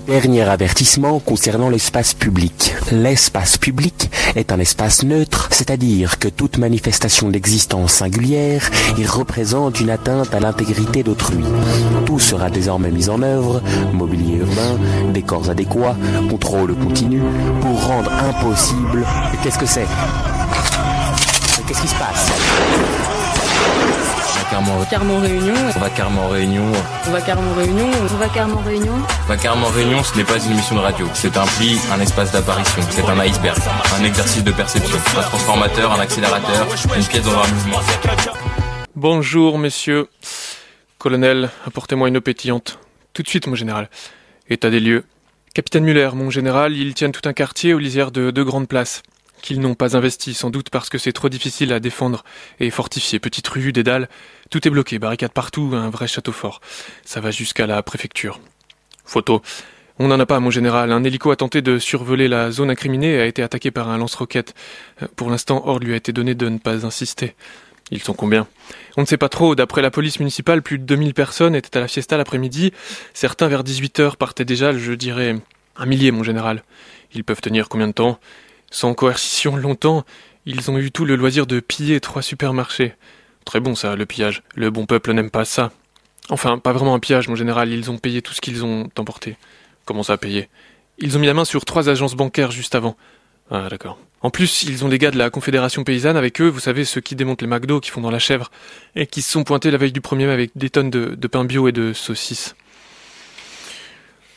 Dernier avertissement concernant l'espace public. L'espace public est un espace neutre, c'est-à-dire que toute manifestation d'existence singulière y représente une atteinte à l'intégrité d'autrui. Tout sera désormais mis en œuvre, mobilier urbain, décors adéquats, contrôle continu, pour rendre impossible... Qu'est-ce que c'est ? Qu'est-ce qui se passe ? Carrément réunion. On va carrément réunion. On va carrément réunion. On va carrément réunion. On va carrément réunion, ce n'est pas une émission de radio. C'est un pli, un espace d'apparition. C'est un iceberg, un exercice de perception. Un transformateur, un accélérateur, une pièce dans un mouvement. Bonjour, messieurs. Colonel, apportez-moi une eau pétillante. Tout de suite, mon général. État des lieux. Capitaine Muller, mon général, ils tiennent tout un quartier aux lisières de 2 grandes places. Qu'ils n'ont pas investi, sans doute parce que c'est trop difficile à défendre et fortifier. Petite rue, des dalles, tout est bloqué, barricades partout, un vrai château fort. Ça va jusqu'à la préfecture. Photo. On n'en a pas, mon général. Un hélico a tenté de survoler la zone incriminée et a été attaqué par un lance-roquettes. Pour l'instant, ordre lui a été donné de ne pas insister. Ils sont combien ? On ne sait pas trop. D'après la police municipale, plus de 2000 personnes étaient à la fiesta l'après-midi. Certains, vers 18h, partaient déjà, je dirais, 1 millier, mon général. Ils peuvent tenir combien de temps ? Sans coercition longtemps, ils ont eu tout le loisir de piller 3 supermarchés. Très bon ça, le pillage. Le bon peuple n'aime pas ça. Enfin, pas vraiment un pillage, mon général. Ils ont payé tout ce qu'ils ont emporté. Comment ça, payé ? Ils ont mis la main sur 3 agences bancaires juste avant. Ah, d'accord. En plus, ils ont les gars de la Confédération Paysanne avec eux, vous savez, ceux qui démontent les McDo, qui font dans la chèvre, et qui se sont pointés la veille du 1er mai avec des tonnes de pain bio et de saucisses. Revendication ?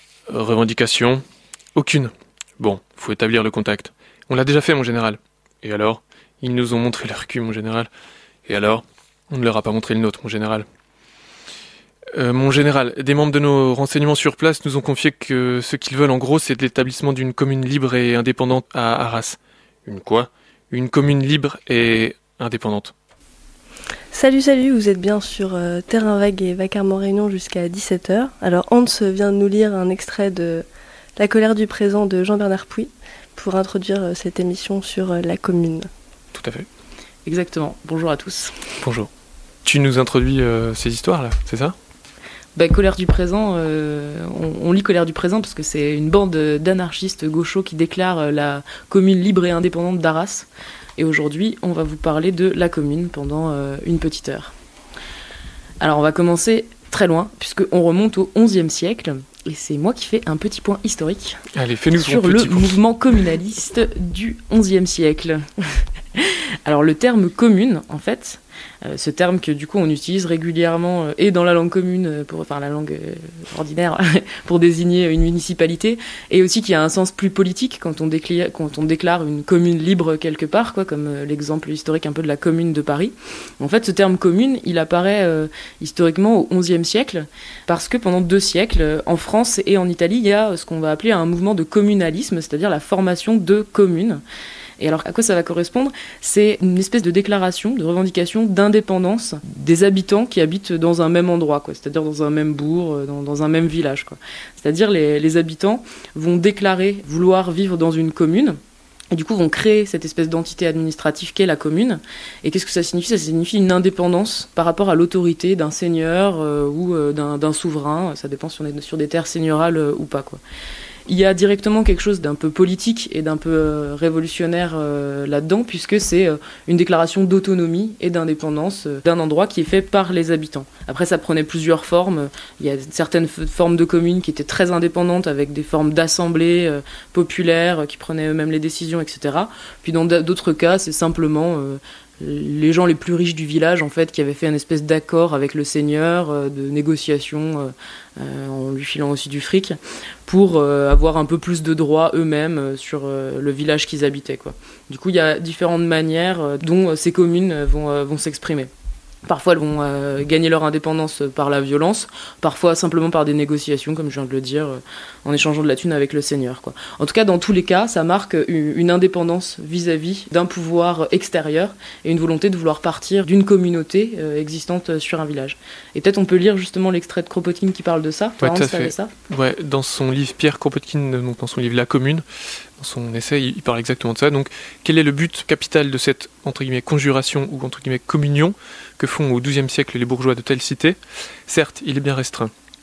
Aucune. Bon, faut établir le contact. On l'a déjà fait, mon général. Et alors ? Ils nous ont montré leur cul, mon général. Et alors ? On ne leur a pas montré le nôtre, mon général. Mon général, des membres de nos renseignements sur place nous ont confié que ce qu'ils veulent en gros, c'est de l'établissement d'une commune libre et indépendante à Arras. Une quoi ? Une commune libre et indépendante. Salut, vous êtes bien sur Terrain Vague et Vacarme en Réunion jusqu'à 17h. Alors Hans vient de nous lire un extrait de La colère du présent de Jean-Bernard Pouy pour introduire cette émission sur la commune. Tout à fait. Exactement. Bonjour à tous. Bonjour. Tu nous introduis ces histoires-là, c'est ça ? Colère du présent, on lit Colère du présent parce que c'est une bande d'anarchistes gauchos qui déclarent la commune libre et indépendante d'Arras. Et aujourd'hui, on va vous parler de la commune pendant une petite heure. Alors on va commencer très loin, puisqu'on remonte au XIe siècle, et c'est moi qui fais un petit point historique. Allez, fais-nous sur le mouvement communaliste du XIe siècle. Alors le terme commune, en fait, ce terme que du coup on utilise régulièrement et dans la langue commune, la langue ordinaire, pour désigner une municipalité, et aussi qui a un sens plus politique quand on déclare une commune libre quelque part, quoi, comme l'exemple historique un peu de la commune de Paris. En fait, ce terme commune, il apparaît historiquement au XIe siècle, parce que pendant 2 siècles, en France et en Italie, il y a ce qu'on va appeler un mouvement de communalisme, c'est-à-dire la formation de communes. Et alors, à quoi ça va correspondre ? C'est une espèce de déclaration, de revendication d'indépendance des habitants qui habitent dans un même endroit, quoi. C'est-à-dire dans un même bourg, dans un même village, quoi. C'est-à-dire les habitants vont déclarer vouloir vivre dans une commune, et du coup vont créer cette espèce d'entité administrative qu'est la commune. Et qu'est-ce que ça signifie ? Ça signifie une indépendance par rapport à l'autorité d'un seigneur ou d'un souverain. Ça dépend si on est sur des terres seigneurales ou pas, quoi. Il y a directement quelque chose d'un peu politique et d'un peu révolutionnaire là-dedans, puisque c'est une déclaration d'autonomie et d'indépendance d'un endroit qui est fait par les habitants. Après, ça prenait plusieurs formes. Il y a certaines formes de communes qui étaient très indépendantes, avec des formes d'assemblées populaires qui prenaient eux-mêmes les décisions, etc. Puis dans d'autres cas, c'est simplement les gens les plus riches du village, en fait, qui avaient fait une espèce d'accord avec le seigneur, de négociation, en lui filant aussi du fric, pour avoir un peu plus de droits eux-mêmes sur le village qu'ils habitaient, quoi. Du coup, il y a différentes manières dont ces communes vont s'exprimer. Parfois, elles vont gagner leur indépendance par la violence, parfois simplement par des négociations, comme je viens de le dire, en échangeant de la thune avec le seigneur, quoi. En tout cas, dans tous les cas, ça marque une indépendance vis-à-vis d'un pouvoir extérieur et une volonté de vouloir partir d'une communauté existante sur un village. Et peut-être on peut lire justement l'extrait de Kropotkin qui parle de ça. Ouais, tout à fait. Ça ouais, dans son livre, Pierre Kropotkin, donc dans son livre La Commune, dans son essai, il parle exactement de ça. Donc, quel est le but capital de cette, entre guillemets, conjuration ou, entre guillemets, communion que font au XIIe siècle les bourgeois de telle cité ? Certes, il est bien restreint.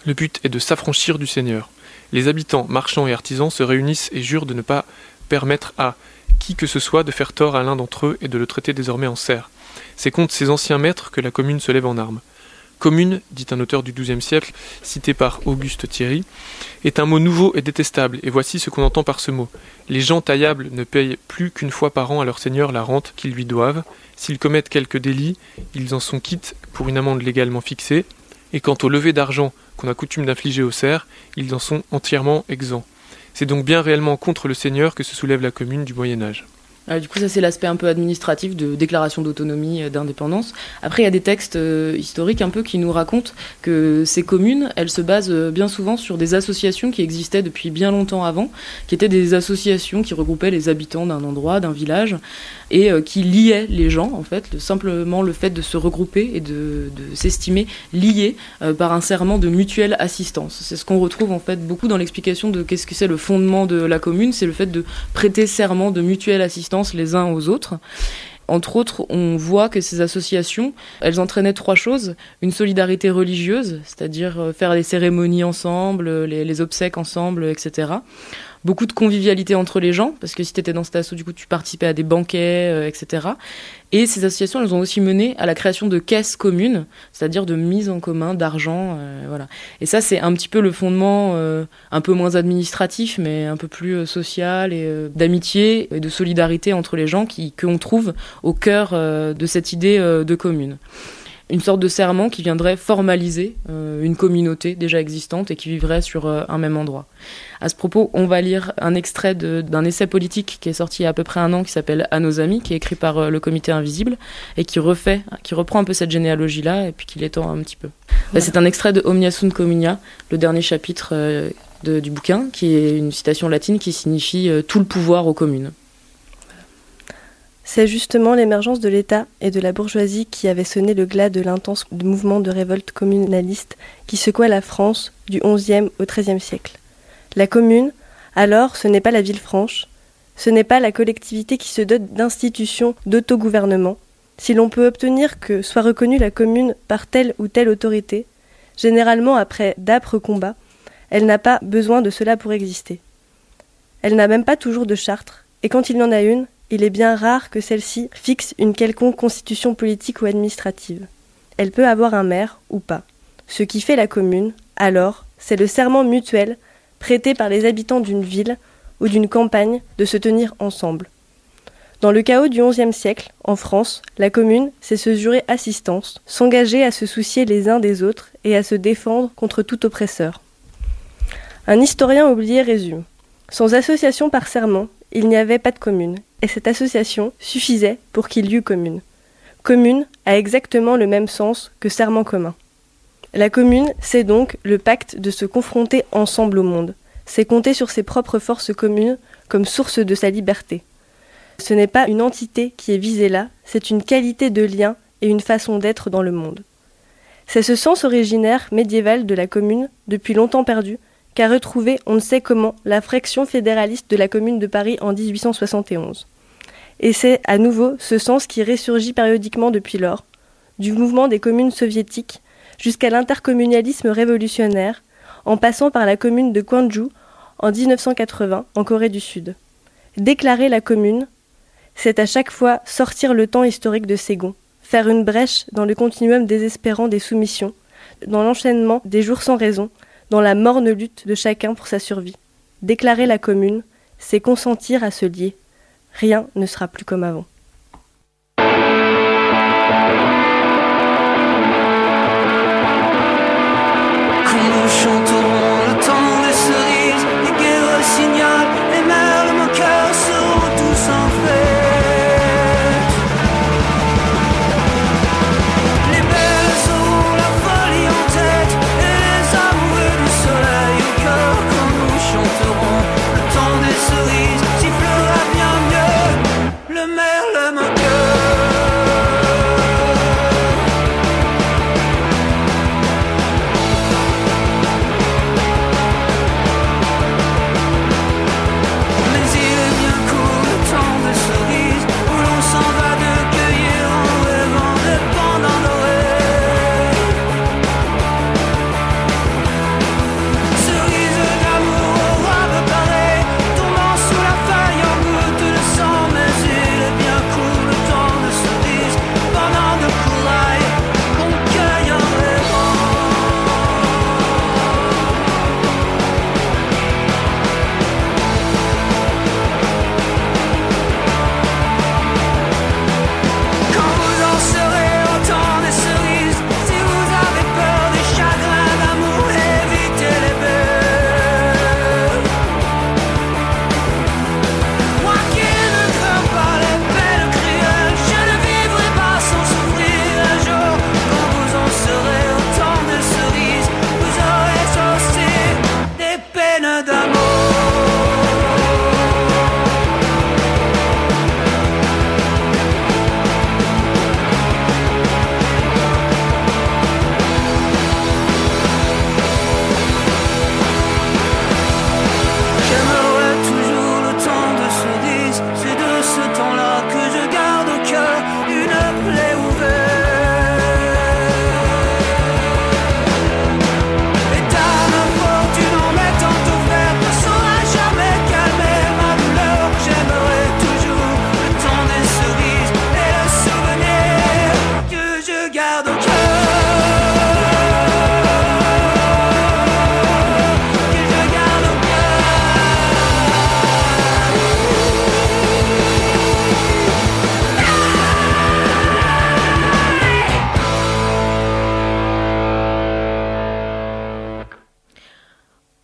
Le but est de s'affranchir du Seigneur. Les habitants, marchands et artisans se réunissent et jurent de ne pas permettre à qui que ce soit de faire tort à l'un d'entre eux et de le traiter désormais en serf. C'est contre ces anciens maîtres que la commune se lève en armes. Commune, dit un auteur du XIIe siècle, cité par Auguste Thierry, est un mot nouveau et détestable, et voici ce qu'on entend par ce mot. Les gens taillables ne payent plus qu'une fois par an à leur seigneur la rente qu'ils lui doivent. S'ils commettent quelques délits, ils en sont quittes pour une amende légalement fixée, et quant au lever d'argent qu'on a coutume d'infliger aux serfs, ils en sont entièrement exempts. C'est donc bien réellement contre le seigneur que se soulève la commune du Moyen-Âge. Du coup, ça c'est l'aspect un peu administratif de déclaration d'autonomie, d'indépendance. Après, il y a des textes historiques un peu qui nous racontent que ces communes, elles se basent bien souvent sur des associations qui existaient depuis bien longtemps avant, qui étaient des associations qui regroupaient les habitants d'un endroit, d'un village, et qui liaient les gens, en fait, simplement le fait de se regrouper et de s'estimer liés par un serment de mutuelle assistance. C'est ce qu'on retrouve en fait beaucoup dans l'explication de qu'est-ce que c'est le fondement de la commune, c'est le fait de prêter serment de mutuelle assistance les uns aux autres. Entre autres, on voit que ces associations, elles entraînaient trois choses. Une solidarité religieuse, c'est-à-dire faire les cérémonies ensemble, les obsèques ensemble, etc. Beaucoup de convivialité entre les gens, parce que si tu étais dans cet asso, du coup, tu participais à des banquets, etc. Et ces associations, elles ont aussi mené à la création de caisses communes, c'est-à-dire de mise en commun d'argent, voilà. Et ça, c'est un petit peu le fondement, un peu moins administratif, mais un peu plus social et d'amitié et de solidarité entre les gens qu'on trouve au cœur de cette idée de commune. Une sorte de serment qui viendrait formaliser une communauté déjà existante et qui vivrait sur un même endroit. À ce propos, on va lire un extrait d'un essai politique qui est sorti il y a à peu près 1 an, qui s'appelle « À nos amis », qui est écrit par le Comité Invisible, et qui reprend un peu cette généalogie-là, et puis qui l'étend un petit peu. Ouais. C'est un extrait de Omnia sunt communia, le dernier chapitre du bouquin, qui est une citation latine qui signifie « tout le pouvoir aux communes ». C'est justement l'émergence de l'État et de la bourgeoisie qui avait sonné le glas de l'intense mouvement de révolte communaliste qui secoua la France du XIe au XIIIe siècle. La commune, alors, ce n'est pas la ville franche, ce n'est pas la collectivité qui se dote d'institutions d'autogouvernement. Si l'on peut obtenir que soit reconnue la commune par telle ou telle autorité, généralement après d'âpres combats, elle n'a pas besoin de cela pour exister. Elle n'a même pas toujours de charte, et quand il y en a une, il est bien rare que celle-ci fixe une quelconque constitution politique ou administrative. Elle peut avoir un maire ou pas. Ce qui fait la commune, alors, c'est le serment mutuel prêté par les habitants d'une ville ou d'une campagne de se tenir ensemble. Dans le chaos du XIe siècle, en France, la commune, c'est se jurer assistance, s'engager à se soucier les uns des autres et à se défendre contre tout oppresseur. Un historien oublié résume. Sans association par serment, il n'y avait pas de commune, et cette association suffisait pour qu'il y eût commune. Commune a exactement le même sens que serment commun. La commune, c'est donc le pacte de se confronter ensemble au monde. C'est compter sur ses propres forces communes comme source de sa liberté. Ce n'est pas une entité qui est visée là, c'est une qualité de lien et une façon d'être dans le monde. C'est ce sens originaire médiéval de la commune, depuis longtemps perdu, qu'a retrouvé on ne sait comment la fraction fédéraliste de la Commune de Paris en 1871. Et c'est à nouveau ce sens qui ressurgit périodiquement depuis lors, du mouvement des communes soviétiques jusqu'à l'intercommunalisme révolutionnaire, en passant par la commune de Gwangju en 1980 en Corée du Sud. Déclarer la commune, c'est à chaque fois sortir le temps historique de ses gonds, faire une brèche dans le continuum désespérant des soumissions, dans l'enchaînement des jours sans raison, dans la morne lutte de chacun pour sa survie. Déclarer la commune, c'est consentir à se lier. Rien ne sera plus comme avant. Quand nous chanterons le temps des cerises, les guerres signalent, les merles moqueurs seront tous en fête. Les belles auront la folie en tête, et les amoureux du soleil au cœur. Quand nous chanterons le temps des cerises, sifflera bien mieux le merle.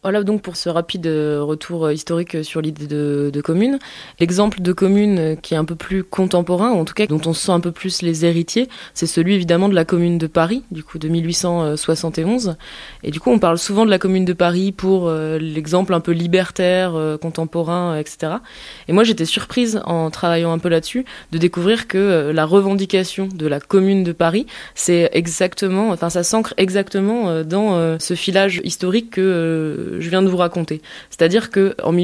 Voilà donc pour ce rapide retour historique sur l'idée de commune. L'exemple de commune qui est un peu plus contemporain, ou en tout cas dont on se sent un peu plus les héritiers, c'est celui évidemment de la commune de Paris, du coup de 1871. Et du coup on parle souvent de la commune de Paris pour l'exemple un peu libertaire, contemporain, etc. Et moi j'étais surprise en travaillant un peu là-dessus de découvrir que la revendication de la commune de Paris, c'est exactement, enfin ça s'ancre exactement dans ce filage historique que je viens de vous raconter. C'est-à-dire que en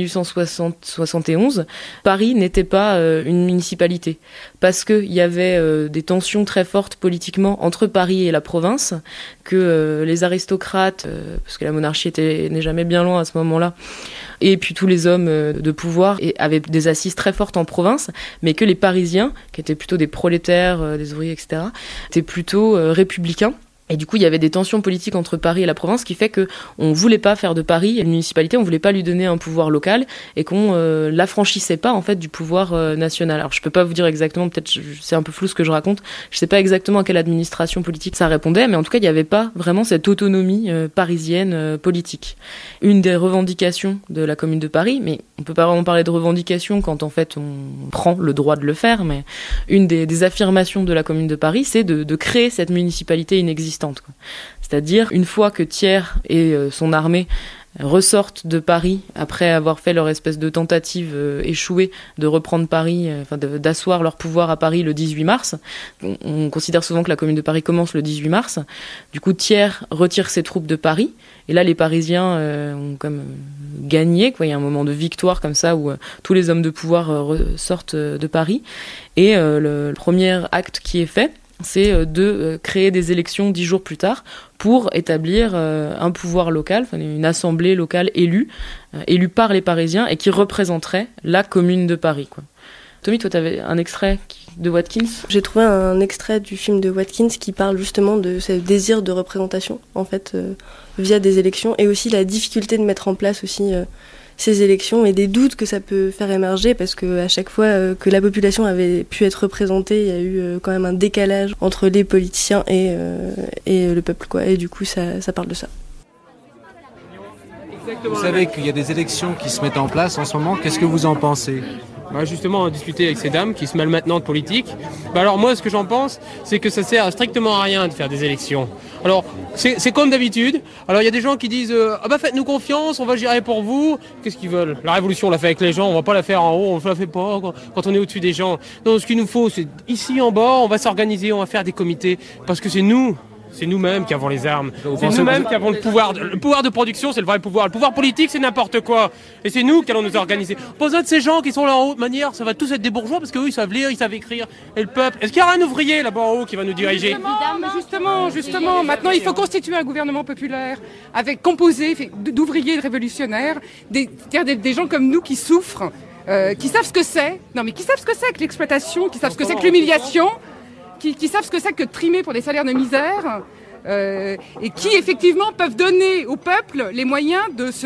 1871, Paris n'était pas une municipalité parce qu'il y avait des tensions très fortes politiquement entre Paris et la province, que les aristocrates, parce que la monarchie n'est jamais bien loin à ce moment-là, et puis tous les hommes de pouvoir avaient des assises très fortes en province, mais que les Parisiens, qui étaient plutôt des prolétaires, des ouvriers, etc., étaient plutôt républicains. Et du coup, il y avait des tensions politiques entre Paris et la province qui fait que on voulait pas faire de Paris une municipalité, on voulait pas lui donner un pouvoir local et qu'on l'affranchissait pas en fait du pouvoir national. Alors je peux pas vous dire exactement, peut-être c'est un peu flou ce que je raconte. Je sais pas exactement à quelle administration politique ça répondait, mais en tout cas, il y avait pas vraiment cette autonomie parisienne politique. Une des revendications de la Commune de Paris, mais on peut pas vraiment parler de revendication quand en fait on prend le droit de le faire, mais une des affirmations de la Commune de Paris, c'est de créer cette municipalité inexistante. C'est-à-dire, une fois que Thiers et son armée ressortent de Paris, après avoir fait leur espèce de tentative échouée de reprendre Paris, d'asseoir leur pouvoir à Paris le 18 mars, on considère souvent que la Commune de Paris commence le 18 mars, du coup Thiers retire ses troupes de Paris, et là les Parisiens ont comme gagné, quoi. Il y a un moment de victoire comme ça où tous les hommes de pouvoir sortent de Paris, et le premier acte qui est fait, c'est de créer des élections 10 jours plus tard pour établir un pouvoir local, une assemblée locale élue par les Parisiens et qui représenterait la Commune de Paris, quoi. Tommy, toi, tu avais un extrait de Watkins ? J'ai trouvé un extrait du film de Watkins qui parle justement de ce désir de représentation, en fait, via des élections, et aussi la difficulté de mettre en place aussi ces élections et des doutes que ça peut faire émerger, parce qu'à chaque fois que la population avait pu être représentée, il y a eu quand même un décalage entre les politiciens et le peuple, quoi. Et du coup, ça parle de ça. Vous savez qu'il y a des élections qui se mettent en place en ce moment. Qu'est-ce que vous en pensez ? Justement, on a discuté avec ces dames qui se mêlent maintenant de politique. Alors moi, ce que j'en pense, c'est que ça sert strictement à rien de faire des élections. Alors, c'est comme d'habitude. Alors, il y a des gens qui disent faites-nous confiance, on va gérer pour vous. Qu'est-ce qu'ils veulent ? La révolution, on l'a fait avec les gens, on va pas la faire en haut, on la fait pas quand on est au-dessus des gens. Non, ce qu'il nous faut, c'est ici en bas, on va s'organiser, on va faire des comités. Parce que c'est nous-mêmes qui avons les armes. C'est nous-mêmes qui avons le pouvoir. Le pouvoir de production, c'est le vrai pouvoir. Le pouvoir politique, c'est n'importe quoi. Et c'est nous qui allons nous organiser. Pas besoin de ces gens qui sont là en haut de manière, ça va tous être des bourgeois parce qu'eux, ils savent lire, ils savent écrire. Et le peuple, est-ce qu'il y aura un ouvrier là-bas en haut qui va nous diriger ? Justement. Maintenant, il faut constituer un gouvernement populaire composé d'ouvriers révolutionnaires, des gens comme nous qui souffrent, qui savent ce que c'est. Non, mais qui savent ce que c'est que l'exploitation, qui savent ce que c'est que l'humiliation. Qui savent ce que c'est que de trimer pour des salaires de misère et qui effectivement peuvent donner au peuple les moyens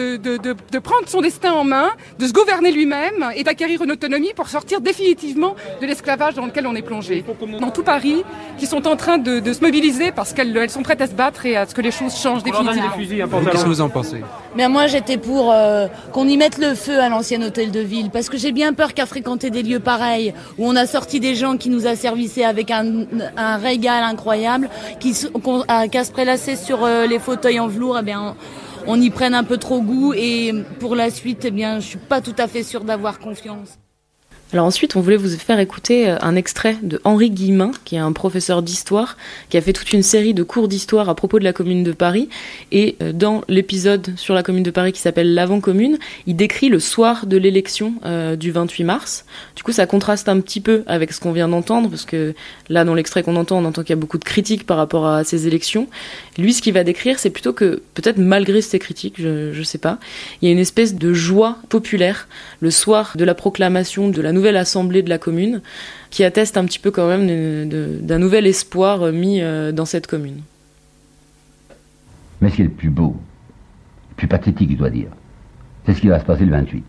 de prendre son destin en main, de se gouverner lui-même et d'acquérir une autonomie pour sortir définitivement de l'esclavage dans lequel on est plongé. Dans tout Paris, qui sont en train de se mobiliser parce qu'elles sont prêtes à se battre et à ce que les choses changent définitivement. Qu'est-ce que vous en pensez ? Mais moi, j'étais pour qu'on y mette le feu à l'ancien hôtel de ville, parce que j'ai bien peur qu'à fréquenter des lieux pareils, où on a sorti des gens qui nous asservissaient avec un régal incroyable, qu'à se prélasser sur les fauteuils en velours, on y prenne un peu trop goût, et pour la suite, je suis pas tout à fait sûre d'avoir confiance. Alors ensuite, on voulait vous faire écouter un extrait de Henri Guillemin, qui est un professeur d'histoire, qui a fait toute une série de cours d'histoire à propos de la Commune de Paris. Et dans l'épisode sur la Commune de Paris qui s'appelle l'Avant-Commune, il décrit le soir de l'élection du 28 mars. Du coup, ça contraste un petit peu avec ce qu'on vient d'entendre, parce que là, dans l'extrait qu'on entend, on entend qu'il y a beaucoup de critiques par rapport à ces élections. Lui, ce qu'il va décrire, c'est plutôt que, peut-être malgré ces critiques, je sais pas, il y a une espèce de joie populaire le soir de la proclamation de la nouvelle assemblée de la commune, qui atteste un petit peu quand même d'un nouvel espoir mis dans cette commune. Mais ce qui est le plus beau, le plus pathétique, je dois dire, c'est ce qui va se passer le 28.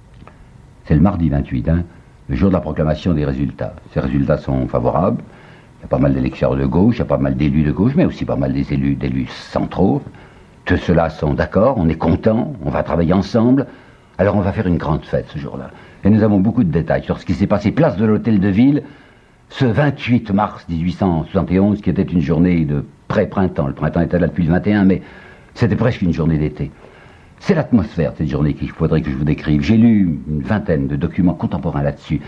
C'est le mardi 28, le jour de la proclamation des résultats. Ces résultats sont favorables. Il y a pas mal d'électeurs de gauche, il y a pas mal d'élus de gauche, mais aussi pas mal d'élus centraux. Tous ceux-là sont d'accord, on est contents, on va travailler ensemble. Alors on va faire une grande fête ce jour-là. Et nous avons beaucoup de détails sur ce qui s'est passé place de l'Hôtel de Ville ce 28 mars 1871, qui était une journée de pré-printemps. Le printemps était là depuis le 21, mais c'était presque une journée d'été. C'est l'atmosphère de cette journée qu'il faudrait que je vous décrive. J'ai lu une vingtaine de documents contemporains là-dessus.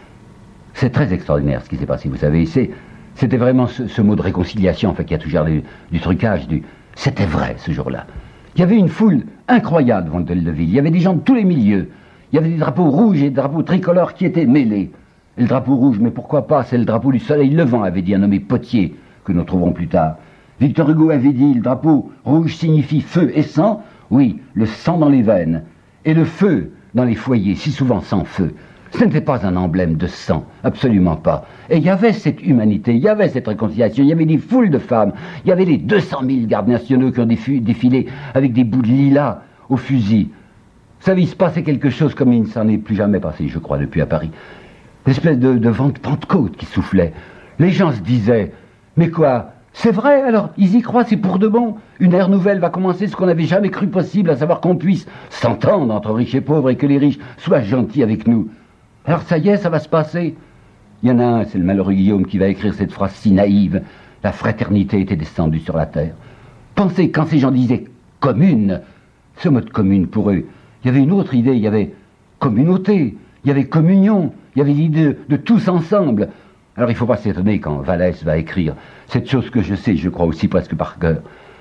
C'est très extraordinaire ce qui s'est passé, vous savez. C'était vraiment ce mot de réconciliation, en fait, qui a toujours du trucage, C'était vrai, ce jour-là. Il y avait une foule incroyable devant l'Hôtel de Ville. Il y avait des gens de tous les milieux. Il y avait des drapeaux rouges et des drapeaux tricolores qui étaient mêlés. Et le drapeau rouge, mais pourquoi pas, c'est le drapeau du soleil levant, avait dit un nommé Potier, que nous trouverons plus tard. Victor Hugo avait dit, le drapeau rouge signifie feu et sang. Oui, le sang dans les veines. Et le feu dans les foyers, si souvent sans feu. Ce n'était pas un emblème de sang, absolument pas. Et il y avait cette humanité, il y avait cette réconciliation, il y avait des foules de femmes, il y avait les 200 000 gardes nationaux qui ont défilé avec des bouts de lilas au fusil. Vous savez, il se passait quelque chose comme il ne s'en est plus jamais passé, je crois, depuis à Paris. Une espèce de vent de Pentecôte qui soufflait. Les gens se disaient, mais quoi, c'est vrai, alors, ils y croient, c'est pour de bon. Une ère nouvelle va commencer, ce qu'on n'avait jamais cru possible, à savoir qu'on puisse s'entendre entre riches et pauvres et que les riches soient gentils avec nous. Alors ça y est, ça va se passer. Il y en a un, c'est le malheureux Guillaume, qui va écrire cette phrase si naïve. La fraternité était descendue sur la terre. Pensez, quand ces gens disaient commune, ce mot de commune pour eux, il y avait une autre idée, il y avait communauté, il y avait communion, il y avait l'idée de tous ensemble. Alors il ne faut pas s'étonner quand Vallès va écrire cette chose que je sais, je crois aussi presque par cœur.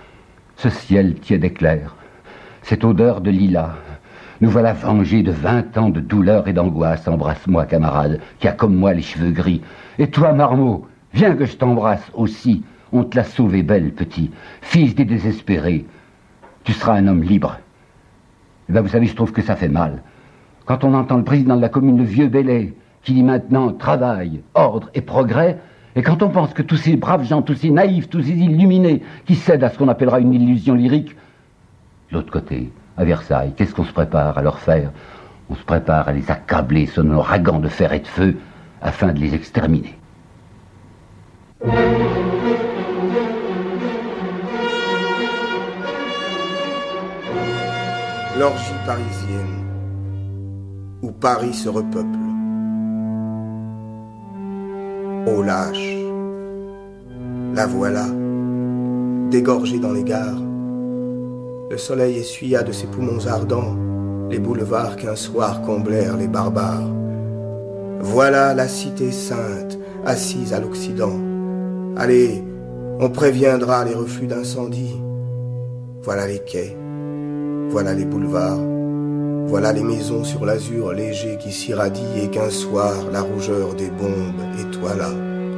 Ce ciel tiède et clair, cette odeur de lilas. Nous voilà vengés de 20 ans de douleur et d'angoisse. Embrasse-moi, camarade, qui a comme moi les cheveux gris. Et toi, Marmot, viens que je t'embrasse aussi. On te l'a sauvé belle, petit. Fils des désespérés. Tu seras un homme libre. Eh bien, vous savez, je trouve que ça fait mal. Quand on entend le président de la commune, le vieux Bellet, qui dit maintenant travail, ordre et progrès, et quand on pense que tous ces braves gens, tous ces naïfs, tous ces illuminés, qui cèdent à ce qu'on appellera une illusion lyrique, de l'autre côté, à Versailles, qu'est-ce qu'on se prépare à leur faire? On se prépare à les accabler sur nos ouragans de fer et de feu afin de les exterminer. L'orgie parisienne, où Paris se repeuple. Ô lâche, la voilà, dégorgée dans les gares. Le soleil essuya de ses poumons ardents les boulevards qu'un soir comblèrent les barbares. Voilà la cité sainte, assise à l'Occident. Allez, on préviendra les reflux d'incendie. Voilà les quais, voilà les boulevards, voilà les maisons sur l'azur léger qui s'irradie et qu'un soir la rougeur des bombes étoila.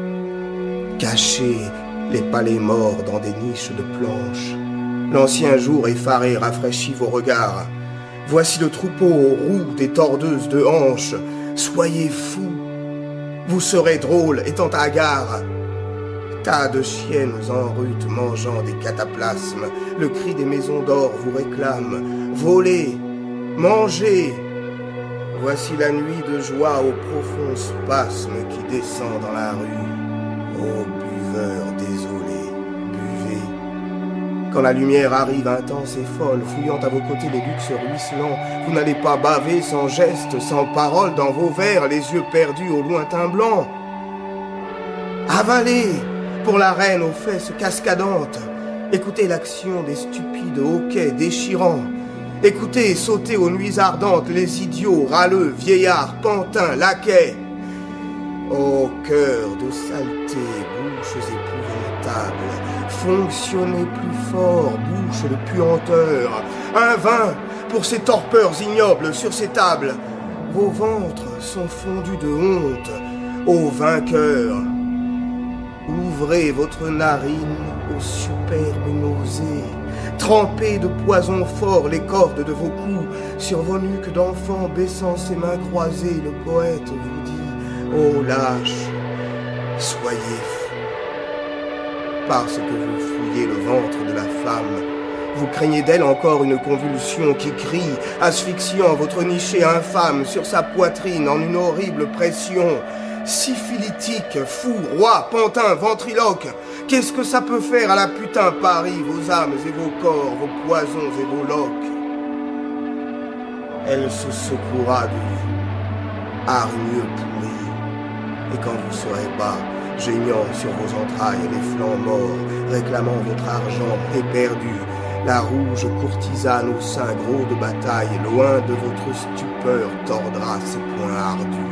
Cachez les palais morts dans des niches de planches. L'ancien jour effaré rafraîchit vos regards. Voici le troupeau aux roues des tordeuses de hanches. Soyez fous, vous serez drôles étant hagards. Tas de chiennes en rut mangeant des cataplasmes. Le cri des maisons d'or vous réclame. Volez, mangez. Voici la nuit de joie au profond spasme qui descend dans la rue. Ô buveurs désolés, buvez. Quand la lumière arrive intense et folle, fouillant à vos côtés les luxes ruisselants, vous n'allez pas baver sans geste, sans parole dans vos verres, les yeux perdus au lointain blanc. Avalez pour la reine aux fesses cascadantes. Écoutez l'action des stupides hoquets déchirants. Écoutez sauter aux nuits ardentes les idiots, râleux, vieillards, pantins, laquais. Ô cœur de saleté, bouches épouvantables, fonctionnez plus fort, bouche de puanteur. Un vin pour ces torpeurs ignobles sur ces tables. Vos ventres sont fondus de honte, ô vainqueurs. Ouvrez votre narine aux superbes nausées. Trempez de poison fort les cordes de vos coups. Sur vos nuques d'enfants baissant ses mains croisées, le poète vous dit: ô lâche, soyez fous. Parce que vous fouillez le ventre de la femme, vous craignez d'elle encore une convulsion qui crie, asphyxiant votre niché infâme sur sa poitrine en une horrible pression. Syphilitique, fou, roi, pantin, ventriloque, Qu'est-ce que ça peut faire à la putain Paris, vos âmes et vos corps, vos poisons et vos loques? Elle se secourra de vous, hargneux pourri, et quand vous serez bas, geignant sur vos entrailles les flancs morts, réclamant votre argent éperdu, la rouge courtisane au sein gros de bataille, loin de votre stupeur, tordra ses poings ardus.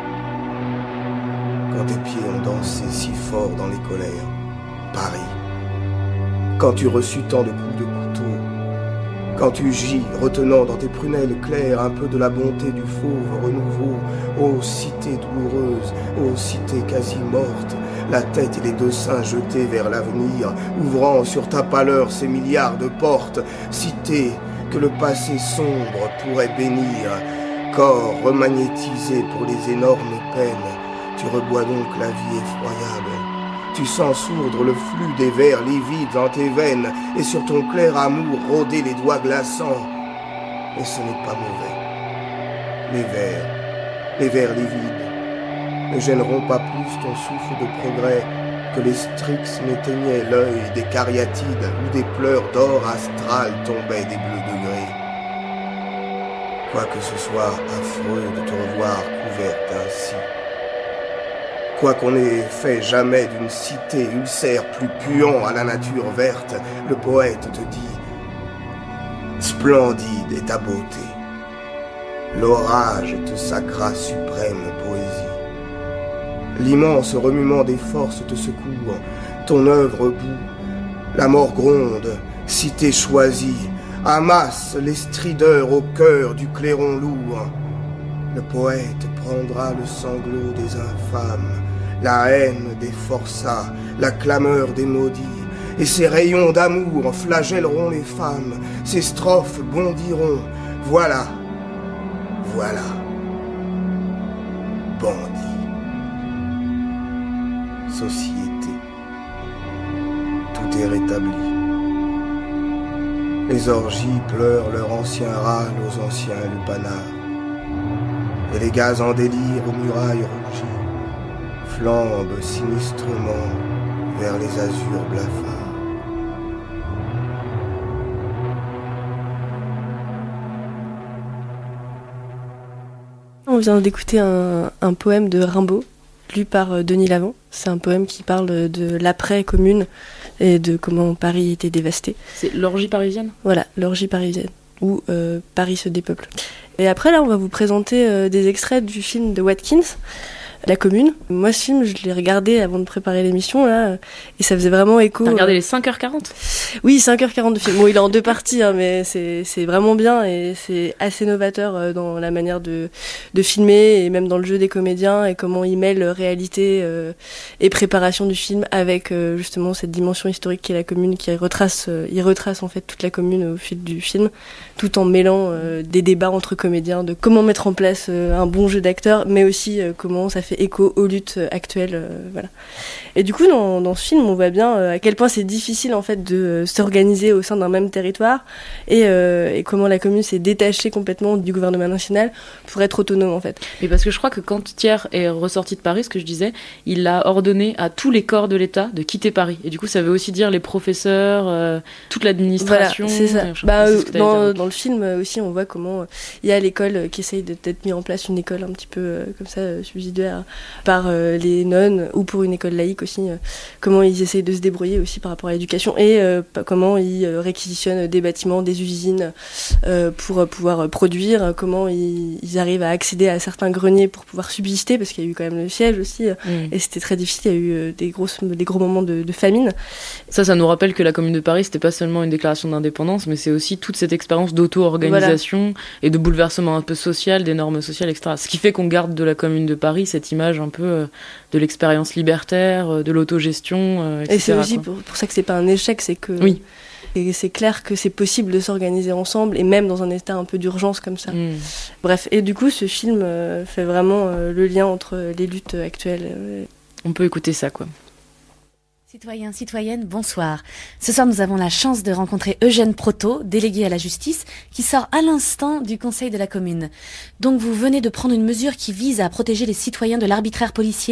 Quand tes pieds ont dansé si fort dans les colères, Paris, quand tu reçus tant de coups de couteau, quand tu gis, retenant dans tes prunelles claires un peu de la bonté du fauve renouveau, ô cité douloureuse, ô cité quasi morte, la tête et les deux seins jetés vers l'avenir, ouvrant sur ta pâleur ces milliards de portes, cité que le passé sombre pourrait bénir, corps remagnétisé pour les énormes peines, tu rebois donc la vie effroyable. Tu sens sourdre le flux des vers livides dans tes veines et sur ton clair amour rôder les doigts glaçants. Et ce n'est pas mauvais. Les vers livides ne gêneront pas plus ton souffle de progrès que les Strix n'éteignaient l'œil des cariatides où des pleurs d'or astral tombaient des bleus degrés. Quoique ce soit affreux de te revoir couverte ainsi. Quoi qu'on ait fait jamais d'une cité ulcère plus puant à la nature verte, le poète te dit « Splendide est ta beauté, l'orage te sacra suprême poésie. L'immense remuement des forces te secoue, ton œuvre bout, la mort gronde, cité choisie, amasse les strideurs au cœur du clairon lourd. Le poète prendra le sanglot des infâmes, la haine des forçats, la clameur des maudits, et ces rayons d'amour flagelleront les femmes, ces strophes bondiront, voilà, voilà, bandit, société, tout est rétabli. Les orgies pleurent leur ancien râle aux anciens lupanards, et les gaz en délire aux murailles rougies flambent sinistrement vers les azurs blafards. On vient d'écouter un poème de Rimbaud, lu par Denis Lavant. C'est un poème qui parle de l'après-commune et de comment Paris était dévasté. C'est l'orgie parisienne ? Voilà, l'orgie parisienne, où Paris se dépeuple. Et après, là, on va vous présenter des extraits du film de Watkins, La Commune. Moi, ce film, je l'ai regardé avant de préparer l'émission, là, et ça faisait vraiment écho. T'as regardé les 5h40 ? Oui, 5h40 de film. Bon, il est en 2 parties, hein, mais c'est vraiment bien, et c'est assez novateur dans la manière de filmer, et même dans le jeu des comédiens, et comment ils mêlent réalité et préparation du film avec justement cette dimension historique qui est la commune, qui retrace en fait toute la commune au fil du film, tout en mêlant des débats entre comédiens, de comment mettre en place un bon jeu d'acteurs, mais aussi comment ça fait écho aux luttes actuelles, voilà. Et du coup, dans ce film, on voit bien à quel point c'est difficile en fait de s'organiser au sein d'un même territoire et comment la commune s'est détachée complètement du gouvernement national pour être autonome en fait. Mais parce que je crois que quand Thiers est ressorti de Paris, ce que je disais, il a ordonné à tous les corps de l'État de quitter Paris. Et du coup, ça veut aussi dire les professeurs, toute l'administration. Voilà, c'est ça. Dans le film aussi, on voit comment il y a l'école qui essaye d'être mis en place, une école un petit peu comme ça subsidiaire par les nonnes, ou pour une école laïque aussi, comment ils essayent de se débrouiller aussi par rapport à l'éducation, et comment ils réquisitionnent des bâtiments, des usines pour pouvoir produire, comment ils arrivent à accéder à certains greniers pour pouvoir subsister, parce qu'il y a eu quand même le siège aussi, et c'était très difficile, il y a eu des gros moments de famine. Ça nous rappelle que la Commune de Paris, c'était pas seulement une déclaration d'indépendance, mais c'est aussi toute cette expérience d'auto-organisation, et de bouleversement un peu social, des normes sociales, etc. Ce qui fait qu'on garde de la Commune de Paris cette image un peu de l'expérience libertaire, de l'autogestion, etc. Et c'est aussi pour ça que c'est pas un échec, c'est que oui. Et c'est clair que c'est possible de s'organiser ensemble, et même dans un état un peu d'urgence comme ça. Bref, et du coup, ce film fait vraiment le lien entre les luttes actuelles. On peut écouter ça, quoi. Citoyens, citoyennes, bonsoir. Ce soir, nous avons la chance de rencontrer Eugène Proto, délégué à la justice, qui sort à l'instant du Conseil de la commune. Donc, vous venez de prendre une mesure qui vise à protéger les citoyens de l'arbitraire policier ?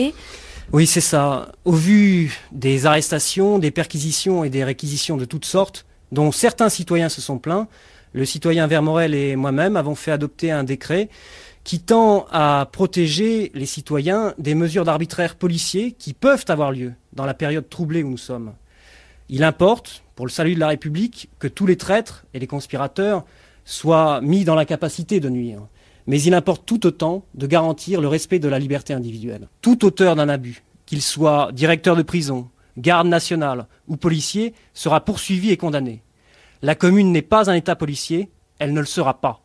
Oui, c'est ça. Au vu des arrestations, des perquisitions et des réquisitions de toutes sortes, dont certains citoyens se sont plaints, le citoyen Vermorel et moi-même avons fait adopter un décret qui tend à protéger les citoyens des mesures d'arbitraire policiers qui peuvent avoir lieu dans la période troublée où nous sommes. Il importe, pour le salut de la République, que tous les traîtres et les conspirateurs soient mis dans la capacité de nuire. Mais il importe tout autant de garantir le respect de la liberté individuelle. Tout auteur d'un abus, qu'il soit directeur de prison, garde nationale ou policier, sera poursuivi et condamné. La commune n'est pas un État policier, elle ne le sera pas.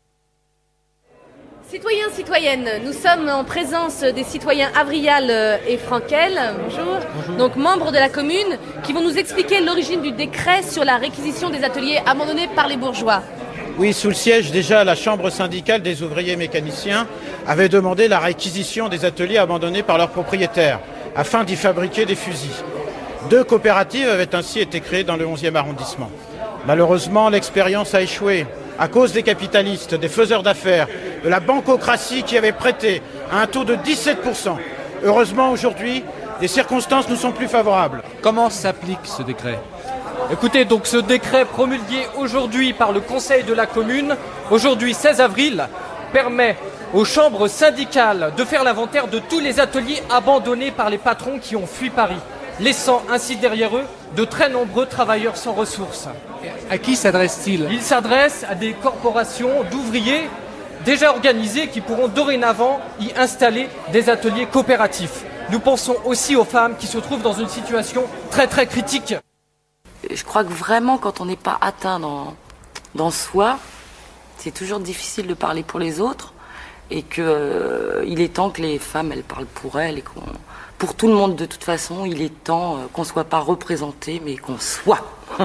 Citoyens, citoyennes, nous sommes en présence des citoyens Avrial et Frankel, bonjour. Bonjour. Donc membres de la commune, qui vont nous expliquer l'origine du décret sur la réquisition des ateliers abandonnés par les bourgeois. Oui, sous le siège, déjà, la chambre syndicale des ouvriers mécaniciens avait demandé la réquisition des ateliers abandonnés par leurs propriétaires, afin d'y fabriquer des fusils. 2 coopératives avaient ainsi été créées dans le 11e arrondissement. Malheureusement, l'expérience a échoué à cause des capitalistes, des faiseurs d'affaires, de la bancocratie qui avait prêté à un taux de 17%. Heureusement, aujourd'hui, les circonstances nous sont plus favorables. Comment s'applique ce décret ? Écoutez, donc ce décret promulgué aujourd'hui par le Conseil de la commune, aujourd'hui 16 avril, permet aux chambres syndicales de faire l'inventaire de tous les ateliers abandonnés par les patrons qui ont fui Paris, laissant ainsi derrière eux de très nombreux travailleurs sans ressources. À qui s'adresse-t-il ? Il s'adresse à des corporations d'ouvriers déjà organisées qui pourront dorénavant y installer des ateliers coopératifs. Nous pensons aussi aux femmes qui se trouvent dans une situation très très critique. Je crois que vraiment quand on n'est pas atteint dans soi, c'est toujours difficile de parler pour les autres et qu'il est temps que les femmes elles parlent pour elles et pour tout le monde de toute façon, il est temps qu'on ne soit pas représenté mais qu'on soit.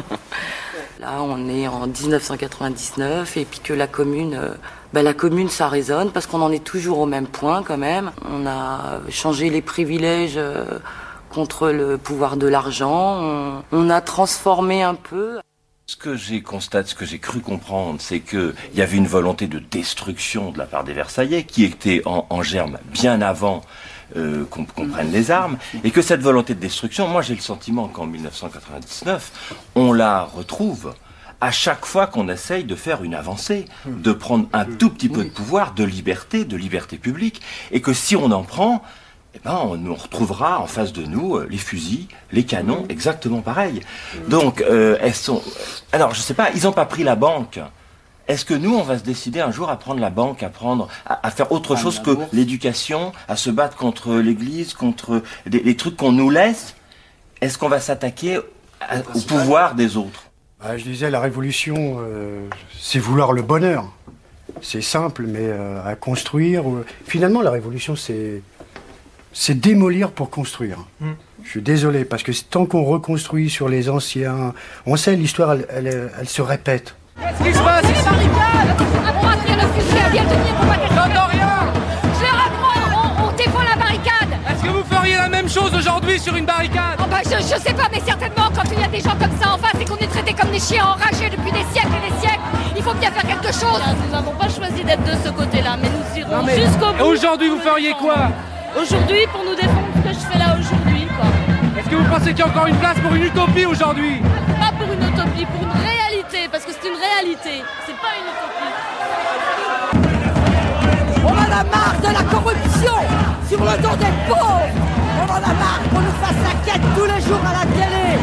Là on est en 1999 et puis que la commune ça résonne parce qu'on en est toujours au même point quand même. On a changé les privilèges contre le pouvoir de l'argent, on a transformé un peu. Ce que j'ai constaté, ce que j'ai cru comprendre, c'est qu'il y avait une volonté de destruction de la part des Versaillais qui était en germe bien avant qu'on prenne les armes, et que cette volonté de destruction, moi j'ai le sentiment qu'en 1999, on la retrouve à chaque fois qu'on essaye de faire une avancée, de prendre un tout petit peu de pouvoir, de liberté publique, et que si on en prend, on nous retrouvera en face de nous les fusils, les canons, exactement pareil. Donc, elles sont... Alors, je sais pas, ils n'ont pas pris la banque. Est-ce que nous, on va se décider un jour à prendre la banque, à faire autre chose que l'éducation, à se battre contre l'Église, contre les trucs qu'on nous laisse? Est-ce qu'on va s'attaquer au pouvoir des autres? Je disais, la révolution, c'est vouloir le bonheur. C'est simple, mais à construire... Finalement, la révolution, c'est démolir pour construire. Je suis désolé, parce que tant qu'on reconstruit sur les anciens... On sait, l'histoire, elle se répète. Qu'est-ce qui se passe ici? On va tenir le fusil à bien tenir pour pas qu'elle... J'entends rien. Je leur apprends, on défend la barricade. Est-ce que vous feriez la même chose aujourd'hui sur une barricade? Je sais pas, mais certainement, quand il y a des gens comme ça en face et qu'on est traités comme des chiens enragés depuis des siècles et des siècles, il faut bien faire quelque chose. Nous n'avons pas choisi d'être de ce côté-là, mais nous irons jusqu'au bout. Et aujourd'hui, vous feriez quoi? Aujourd'hui, pour nous défendre, ce que je fais là aujourd'hui, quoi. Est-ce que vous pensez qu'il y a encore une place pour une utopie aujourd'hui? Pas pour une utopie, pour une réalité, parce que c'est une réalité, c'est pas une utopie. On en a marre de la corruption sur le dos des pauvres. On en a marre qu'on nous fasse la quête tous les jours à la télé.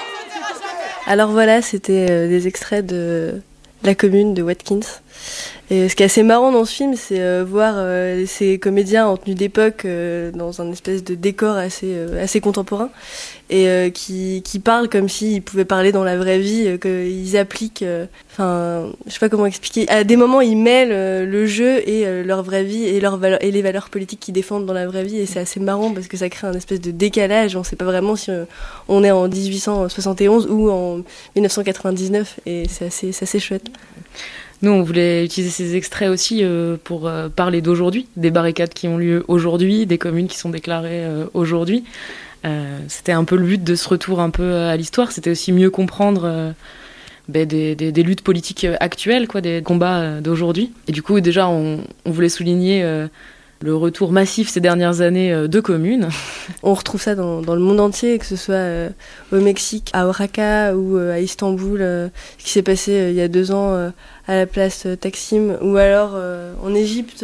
Alors voilà, c'était des extraits de la commune de Watkins. Et ce qui est assez marrant dans ce film, c'est voir ces comédiens en tenue d'époque dans un espèce de décor assez contemporain et qui parlent comme s'ils pouvaient parler dans la vraie vie, qu'ils appliquent. Je sais pas comment expliquer. À des moments, ils mêlent le jeu et leur vraie vie et et les valeurs politiques qu'ils défendent dans la vraie vie. Et c'est assez marrant parce que ça crée un espèce de décalage. On sait pas vraiment si on est en 1871 ou en 1999. Et c'est assez chouette. Nous, on voulait utiliser ces extraits aussi pour parler d'aujourd'hui, des barricades qui ont lieu aujourd'hui, des communes qui sont déclarées aujourd'hui. C'était un peu le but de ce retour un peu à l'histoire. C'était aussi mieux comprendre des luttes politiques actuelles, quoi, des combats d'aujourd'hui. Et du coup, déjà, on voulait souligner le retour massif ces dernières années de communes. On retrouve ça dans le monde entier, que ce soit au Mexique, à Oaxaca ou à Istanbul, ce qui s'est passé il y a 2 ans à la place Taksim, ou alors en Égypte,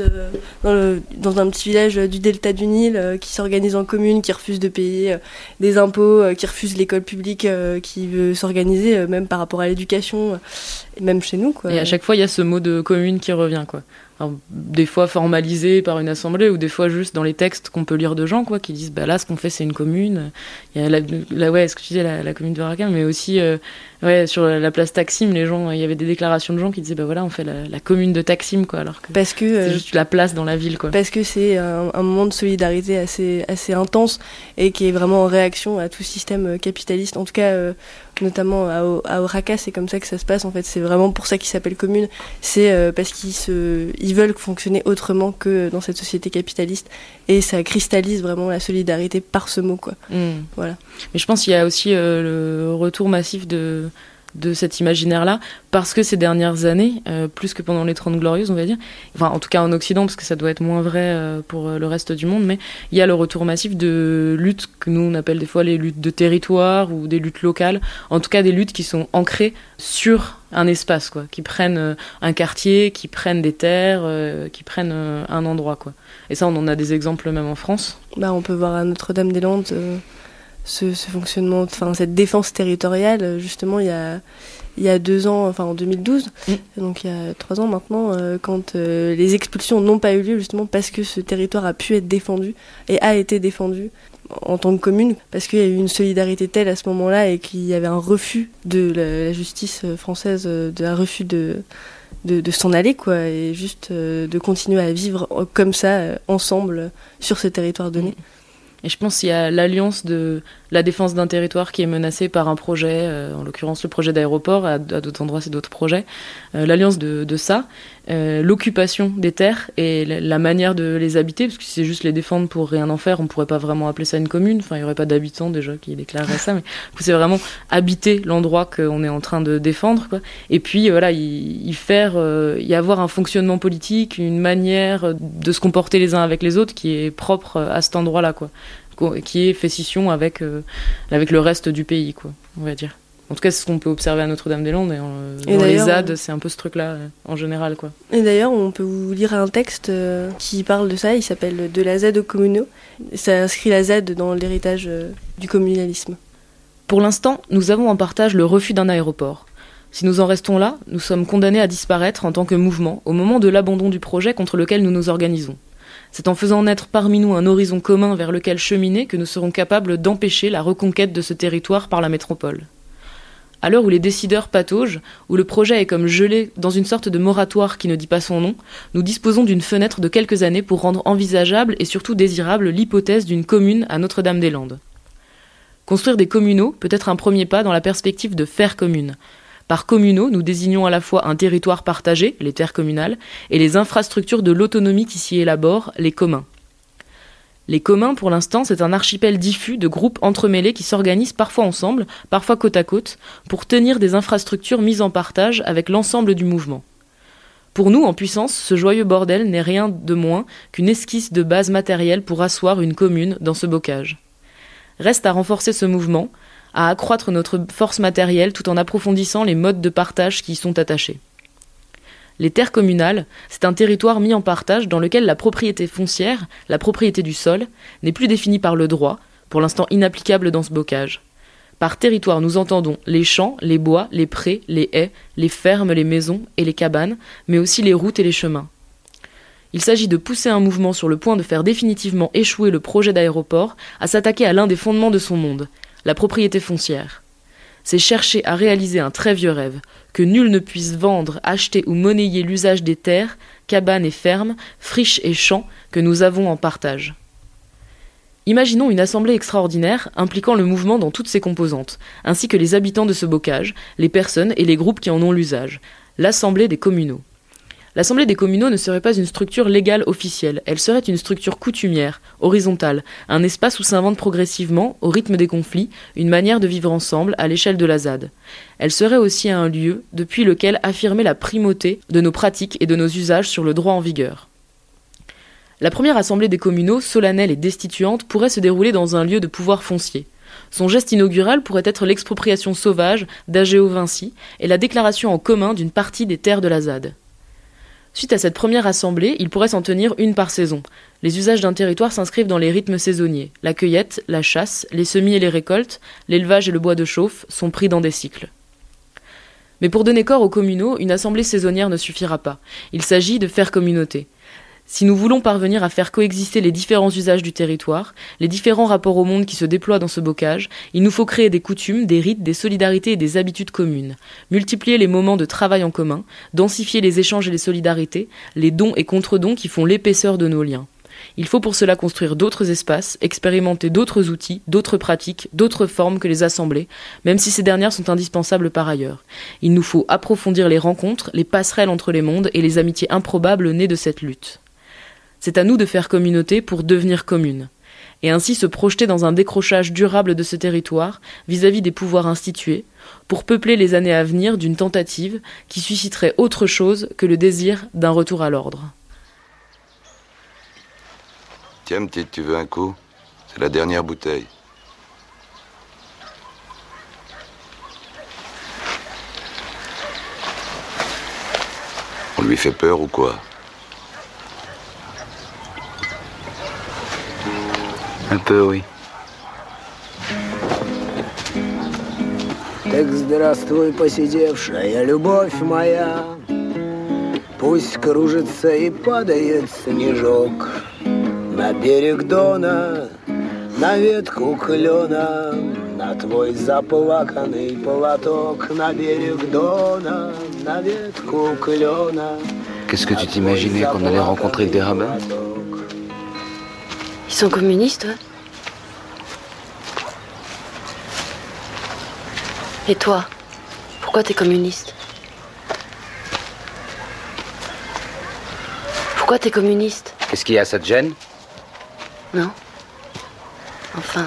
dans un petit village du delta du Nil, qui s'organise en commune, qui refuse de payer des impôts, qui refuse l'école publique, qui veut s'organiser, même par rapport à l'éducation, et même chez nous, quoi. Et à chaque fois, il y a ce mot de commune qui revient, quoi. Alors, des fois formalisé par une assemblée ou des fois juste dans les textes qu'on peut lire de gens, quoi, qui disent là ce qu'on fait c'est une commune. Il y a ce que tu disais, la commune de Oaxaca, mais aussi sur la place Taksim, les gens, il y avait des déclarations de gens qui disaient on fait la commune de Taksim, quoi, alors que c'est juste la place dans la ville, quoi. Parce que c'est un moment de solidarité assez intense et qui est vraiment en réaction à tout système capitaliste. En tout cas, notamment à Oaxaca, c'est comme ça que ça se passe. En fait, c'est vraiment pour ça qu'ils s'appellent commune. C'est parce qu'ils veulent fonctionner autrement que dans cette société capitaliste, et ça cristallise vraiment la solidarité par ce mot, quoi. Voilà. Mais je pense qu'il y a aussi le retour massif de cet imaginaire-là, parce que ces dernières années, plus que pendant les 30 Glorieuses, on va dire, enfin en tout cas en Occident, parce que ça doit être moins vrai pour le reste du monde, mais il y a le retour massif de luttes que nous on appelle des fois les luttes de territoire ou des luttes locales, en tout cas des luttes qui sont ancrées sur un espace, quoi, qui prennent un quartier, qui prennent des terres, qui prennent un endroit, quoi. Et ça, on en a des exemples même en France. On peut voir à Notre-Dame-des-Landes ce fonctionnement, cette défense territoriale, justement, il y a 2 ans, en 2012, donc il y a 3 ans maintenant, quand les expulsions n'ont pas eu lieu, justement parce que ce territoire a pu être défendu et a été défendu en tant que commune, parce qu'il y a eu une solidarité telle à ce moment-là et qu'il y avait un refus de la justice française, un refus de s'en aller, quoi, et juste de continuer à vivre comme ça, ensemble, sur ce territoire donné. Et je pense qu'il y a l'alliance de la défense d'un territoire qui est menacé par un projet, en l'occurrence le projet d'aéroport, à d'autres endroits c'est d'autres projets, l'alliance de ça, l'occupation des terres et la manière de les habiter, parce que si c'est juste les défendre pour rien en faire, on pourrait pas vraiment appeler ça une commune, il y aurait pas d'habitants déjà qui déclareraient ça, mais c'est vraiment habiter l'endroit qu'on est en train de défendre, quoi. Et puis y avoir un fonctionnement politique, une manière de se comporter les uns avec les autres qui est propre à cet endroit-là, quoi, qui est fait scission avec le reste du pays, quoi, on va dire. En tout cas, c'est ce qu'on peut observer à Notre-Dame-des-Landes et dans les ZAD, c'est un peu ce truc-là en général, quoi. Et d'ailleurs, on peut vous lire un texte qui parle de ça, il s'appelle « De la ZAD au communaux ». Ça inscrit la ZAD dans l'héritage du communalisme. Pour l'instant, nous avons en partage le refus d'un aéroport. Si nous en restons là, nous sommes condamnés à disparaître en tant que mouvement au moment de l'abandon du projet contre lequel nous nous organisons. C'est en faisant naître parmi nous un horizon commun vers lequel cheminer que nous serons capables d'empêcher la reconquête de ce territoire par la métropole. À l'heure où les décideurs pataugent, où le projet est comme gelé dans une sorte de moratoire qui ne dit pas son nom, nous disposons d'une fenêtre de quelques années pour rendre envisageable et surtout désirable l'hypothèse d'une commune à Notre-Dame-des-Landes. Construire des communaux peut être un premier pas dans la perspective de faire commune. Par communaux, nous désignons à la fois un territoire partagé, les terres communales, et les infrastructures de l'autonomie qui s'y élaborent, les communs. Les communs, pour l'instant, c'est un archipel diffus de groupes entremêlés qui s'organisent parfois ensemble, parfois côte à côte, pour tenir des infrastructures mises en partage avec l'ensemble du mouvement. Pour nous, en puissance, ce joyeux bordel n'est rien de moins qu'une esquisse de base matérielle pour asseoir une commune dans ce bocage. Reste à renforcer ce mouvement, à accroître notre force matérielle tout en approfondissant les modes de partage qui y sont attachés. Les terres communales, c'est un territoire mis en partage dans lequel la propriété foncière, la propriété du sol, n'est plus définie par le droit, pour l'instant inapplicable dans ce bocage. Par territoire, nous entendons les champs, les bois, les prés, les haies, les fermes, les maisons et les cabanes, mais aussi les routes et les chemins. Il s'agit de pousser un mouvement sur le point de faire définitivement échouer le projet d'aéroport à s'attaquer à l'un des fondements de son monde, la propriété foncière. C'est chercher à réaliser un très vieux rêve, que nul ne puisse vendre, acheter ou monnayer l'usage des terres, cabanes et fermes, friches et champs que nous avons en partage. Imaginons une assemblée extraordinaire impliquant le mouvement dans toutes ses composantes, ainsi que les habitants de ce bocage, les personnes et les groupes qui en ont l'usage, l'assemblée des communaux. L'assemblée des communaux ne serait pas une structure légale officielle, elle serait une structure coutumière, horizontale, un espace où s'invente progressivement, au rythme des conflits, une manière de vivre ensemble à l'échelle de la ZAD. Elle serait aussi un lieu depuis lequel affirmer la primauté de nos pratiques et de nos usages sur le droit en vigueur. La première assemblée des communaux, solennelle et destituante, pourrait se dérouler dans un lieu de pouvoir foncier. Son geste inaugural pourrait être l'expropriation sauvage d'Agéo Vinci et la déclaration en commun d'une partie des terres de la ZAD. Suite à cette première assemblée, il pourrait s'en tenir une par saison. Les usages d'un territoire s'inscrivent dans les rythmes saisonniers. La cueillette, la chasse, les semis et les récoltes, l'élevage et le bois de chauffe sont pris dans des cycles. Mais pour donner corps aux communaux, une assemblée saisonnière ne suffira pas. Il s'agit de faire communauté. Si nous voulons parvenir à faire coexister les différents usages du territoire, les différents rapports au monde qui se déploient dans ce bocage, il nous faut créer des coutumes, des rites, des solidarités et des habitudes communes, multiplier les moments de travail en commun, densifier les échanges et les solidarités, les dons et contre-dons qui font l'épaisseur de nos liens. Il faut pour cela construire d'autres espaces, expérimenter d'autres outils, d'autres pratiques, d'autres formes que les assemblées, même si ces dernières sont indispensables par ailleurs. Il nous faut approfondir les rencontres, les passerelles entre les mondes et les amitiés improbables nées de cette lutte. C'est à nous de faire communauté pour devenir commune, et ainsi se projeter dans un décrochage durable de ce territoire vis-à-vis des pouvoirs institués, pour peupler les années à venir d'une tentative qui susciterait autre chose que le désir d'un retour à l'ordre. Tiens, petite, tu veux un coup? C'est la dernière bouteille. On lui fait peur ou quoi? Un peu, oui. Так здравствуй, посидевшая любовь моя, пусть кружится и падает снежок на берег Дона, на ветку клена, на твой заплаканный платок, на берег Дона, на ветку клена. Qu'est-ce que tu t'imaginais qu'on allait rencontrer des rabbins? Ils sont communistes, ouais. Et toi, pourquoi t'es communiste? Pourquoi t'es communiste? Qu'est-ce qu'il y a, ça te gêne? Non. Enfin...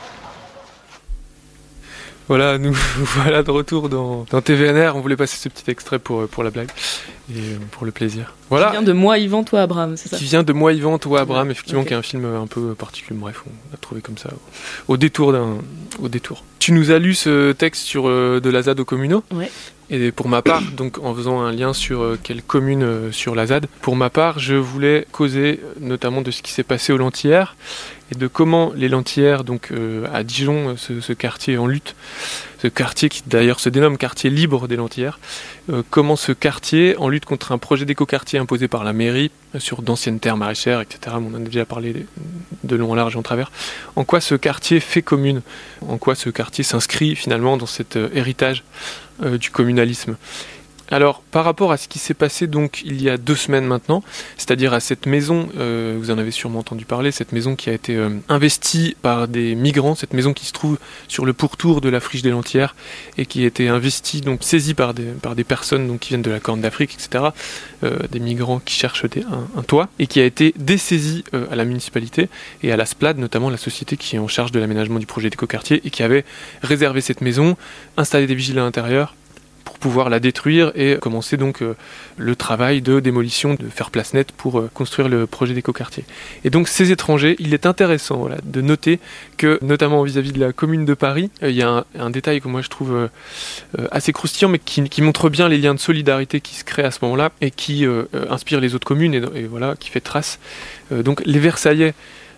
Voilà, nous voilà de retour dans TVNR. On voulait passer ce petit extrait pour la blague et pour le plaisir. Voilà. Qui vient de Moi, Yvan, toi, Abraham, c'est ça? Qui vient de Moi, Yvan, toi, Abraham, effectivement, okay. Qui est un film un peu particulier. Bref, on a trouvé comme ça, au détour. Tu nous as lu ce texte sur de la ZAD aux communaux. Ouais. Et pour ma part, donc en faisant un lien sur quelle commune sur la ZAD, pour ma part, je voulais causer notamment de ce qui s'est passé aux Lentillères et de comment les Lentillères, donc à Dijon, ce quartier en lutte, ce quartier qui d'ailleurs se dénomme quartier libre des Lentillères, comment ce quartier, en lutte contre un projet d'écoquartier imposé par la mairie sur d'anciennes terres maraîchères, etc., on en a déjà parlé de long en large et en travers, en quoi ce quartier fait commune, en quoi ce quartier s'inscrit finalement dans cet héritage du communalisme. Alors, par rapport à ce qui s'est passé donc il y a 2 semaines maintenant, c'est-à-dire à cette maison, vous en avez sûrement entendu parler, cette maison qui a été investie par des migrants, cette maison qui se trouve sur le pourtour de la friche des Lentillères et qui a été investie, donc saisie par des personnes donc, qui viennent de la Corne d'Afrique, etc., des migrants qui cherchent un toit, et qui a été dessaisie à la municipalité et à la SPLAD, notamment la société qui est en charge de l'aménagement du projet d'écoquartier et qui avait réservé cette maison, installé des vigiles à l'intérieur, pour pouvoir la détruire et commencer donc le travail de démolition, de faire place nette pour construire le projet d'écoquartier. Et donc ces étrangers, il est intéressant de noter que, notamment vis-à-vis de la commune de Paris, il y a un détail que moi je trouve assez croustillant, mais qui montre bien les liens de solidarité qui se créent à ce moment-là et qui inspire les autres communes et voilà, qui fait trace. Donc les Versaillais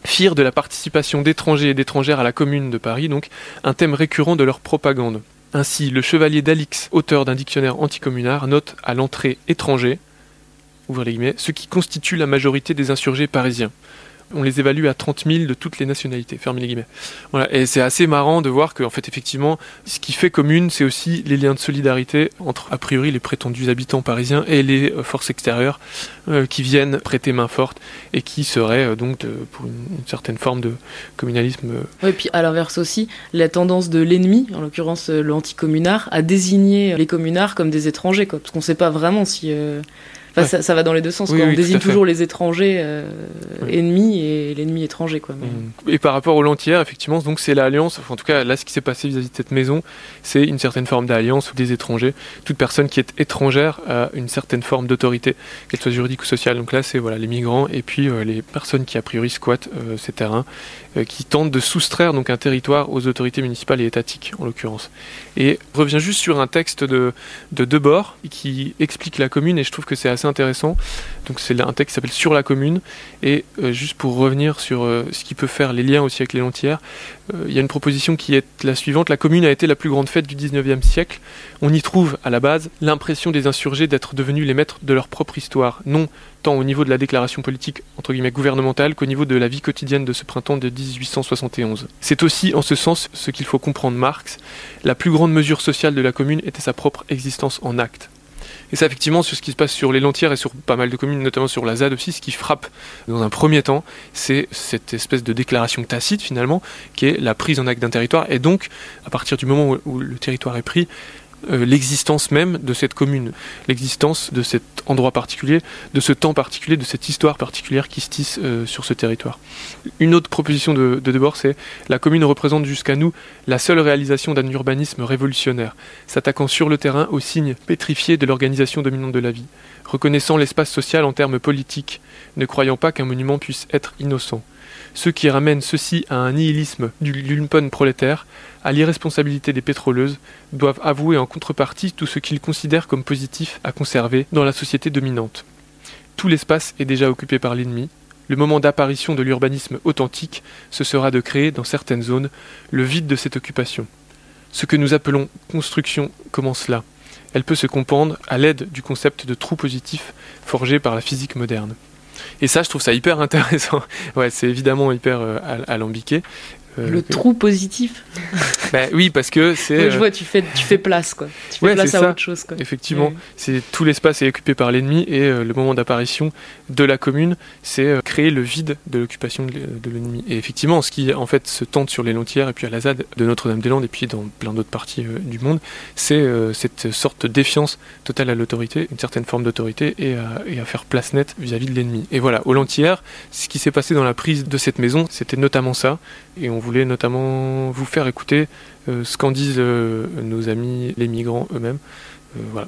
firent de la participation d'étrangers et d'étrangères à la Commune de Paris donc un thème récurrent de leur propagande. Ainsi, le chevalier d'Alix, auteur d'un dictionnaire anticommunard, note à l'entrée étranger, ouvrez les guillemets, ce qui constitue la majorité des insurgés parisiens. On les évalue à 30 000 de toutes les nationalités, fermez les guillemets. Voilà. Et c'est assez marrant de voir qu'en fait, effectivement, ce qui fait commune, c'est aussi les liens de solidarité entre, a priori, les prétendus habitants parisiens et les forces extérieures qui viennent prêter main forte et qui seraient donc pour une certaine forme de communalisme. Oui, puis à l'inverse aussi, la tendance de l'ennemi, en l'occurrence l'anticommunard, à désigner les communards comme des étrangers, quoi, parce qu'on ne sait pas vraiment si... Enfin, ouais. ça va dans les deux sens. Oui, quoi. On désigne toujours les étrangers ennemis et l'ennemi étranger. Quoi. Mais... Et par rapport aux Lantières, effectivement, donc c'est l'alliance. Enfin, en tout cas, là, ce qui s'est passé vis-à-vis de cette maison, c'est une certaine forme d'alliance des étrangers. Toute personne qui est étrangère a une certaine forme d'autorité, qu'elle soit juridique ou sociale. Donc là, c'est voilà, les migrants et puis les personnes qui, a priori, squattent ces terrains, qui tentent de soustraire donc, un territoire aux autorités municipales et étatiques, en l'occurrence. Et je reviens juste sur un texte de Debord qui explique la commune, et je trouve que c'est assez intéressant. Donc c'est un texte qui s'appelle Sur la commune, et juste pour revenir sur ce qui peut faire les liens aussi avec les Lantières, il y a une proposition qui est la suivante. La commune a été la plus grande fête du 19e siècle. On y trouve à la base l'impression des insurgés d'être devenus les maîtres de leur propre histoire, non tant au niveau de la déclaration politique entre guillemets gouvernementale qu'au niveau de la vie quotidienne de ce printemps de 1871. C'est aussi en ce sens ce qu'il faut comprendre Marx. La plus grande mesure sociale de la commune était sa propre existence en acte. Et ça, effectivement, sur ce qui se passe sur les Lantières et sur pas mal de communes, notamment sur la ZAD aussi, ce qui frappe dans un premier temps, c'est cette espèce de déclaration tacite, finalement, qui est la prise en acte d'un territoire. Et donc, à partir du moment où le territoire est pris, l'existence même de cette commune, l'existence de cet endroit particulier, de ce temps particulier, de cette histoire particulière qui se tisse sur ce territoire. Une autre proposition de Debord, c'est « La commune représente jusqu'à nous la seule réalisation d'un urbanisme révolutionnaire, s'attaquant sur le terrain aux signes pétrifiés de l'organisation dominante de la vie, reconnaissant l'espace social en termes politiques, ne croyant pas qu'un monument puisse être innocent. Ceux qui ramènent ceci à un nihilisme du lumpen prolétaire, à l'irresponsabilité des pétroleuses, doivent avouer en contrepartie tout ce qu'ils considèrent comme positif à conserver dans la société dominante. Tout l'espace est déjà occupé par l'ennemi. Le moment d'apparition de l'urbanisme authentique, ce sera de créer, dans certaines zones, le vide de cette occupation. Ce que nous appelons construction commence là. Elle peut se comprendre à l'aide du concept de trou positif forgé par la physique moderne. Et ça, je trouve ça hyper intéressant. Ouais, c'est évidemment hyper alambiqué. Le trou positif. Bah, oui, parce que c'est. Ouais, je vois, tu fais place, quoi. Tu fais place à autre chose, quoi. Effectivement, c'est tout l'espace est occupé par l'ennemi et le moment d'apparition de la commune, c'est créer le vide de l'occupation de l'ennemi. Et effectivement, ce qui en fait se tente sur les Lantières et puis à la ZAD de Notre-Dame-des-Landes et puis dans plein d'autres parties du monde, c'est cette sorte de défiance totale à l'autorité, une certaine forme d'autorité et à faire place nette vis-à-vis de l'ennemi. Et voilà, aux Lantières, ce qui s'est passé dans la prise de cette maison, c'était notamment ça. Et on voulait notamment vous faire écouter ce qu'en disent nos amis les migrants eux-mêmes. Voilà.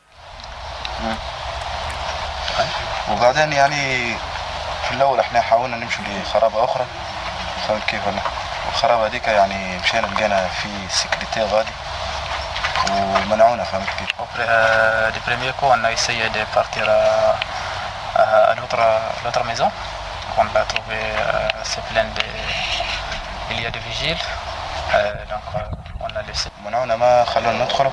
وبعدين يعني في الاول احنا حاولنا نمشي لخرابه اخرى فهمت كيف الخرابه هذيك يعني مشينا لقينا في سيكوريتي غادي ومنعونا فهمت كيف. Du premier coup on a essayé de partir à l'autre maison. On l'a trouvé c'est plein de il y a des vigiles donc on a laissé. منعونا ما خلونا ندخل.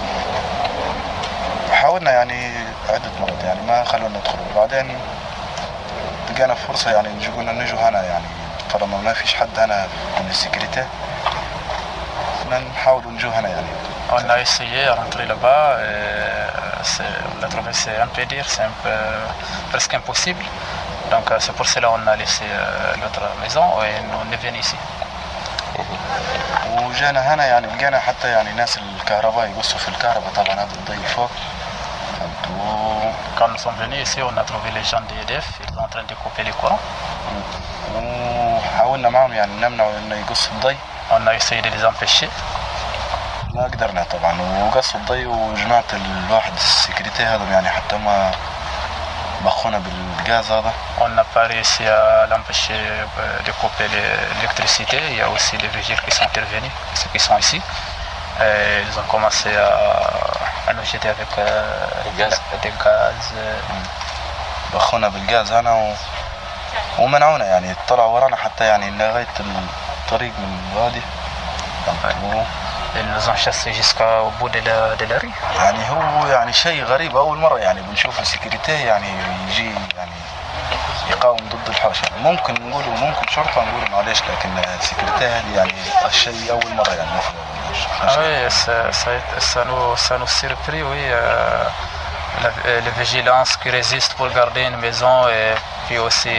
حاولنا يعني عدة مرات يعني ما خلونا ندخل وبعدين لقينا فرصة يعني قلنا نجوا هنا يعني طالما ما فيش حد هنا من السكيورتي نحاول نجوا هنا يعني. On a essayé de rentrer là-bas on l'a trouvé c'est un peu dur, c'est un peu presque impossible. Donc c'est pour cela qu'on a laissé l'autre maison et on est venu ici. وجانا هنا يعني لقينا حتى يعني ناس الكهرباء يقصوا في الكهرباء طبعا هذا الضي فوق. Quand nous sommes venus ici, on a trouvé les gens de EDF, ils sont en train de couper les courants. وحاولنا معهم يعني نمنعوا انه يقصوا الضي. On a essayé de les empêcher. ما قدرنا طبعا وقصوا الضي وجماعة الواحد السكرتير هذا يعني حتى ما بخونا بالغاز هذا. On n'a pas réussi à l'empêcher de couper l'électricité. Il y a aussi les vigiles qui sont intervenus, ceux qui sont ici. Et ils ont commencé à nous jeter avec des gaz. بخونا بالغاز هنا ومنعونا يعني طلعوا ورانا حتى يعني لغاية الطريق من الوادي. Ils nous ont chassés jusqu'au bout de la rue. يعني هو يعني شيء غريب أول مرة يعني بنشوف السكرتير يعني يجي يعني يقاوم ضد الحوش. يعني ممكن نقول ممكن شرطة نقول معلش لكن السكرتير يعني الشيء أول مرة يعني. Oui, ça nous surprit, oui. La vigilance qui résiste pour garder une maison et puis aussi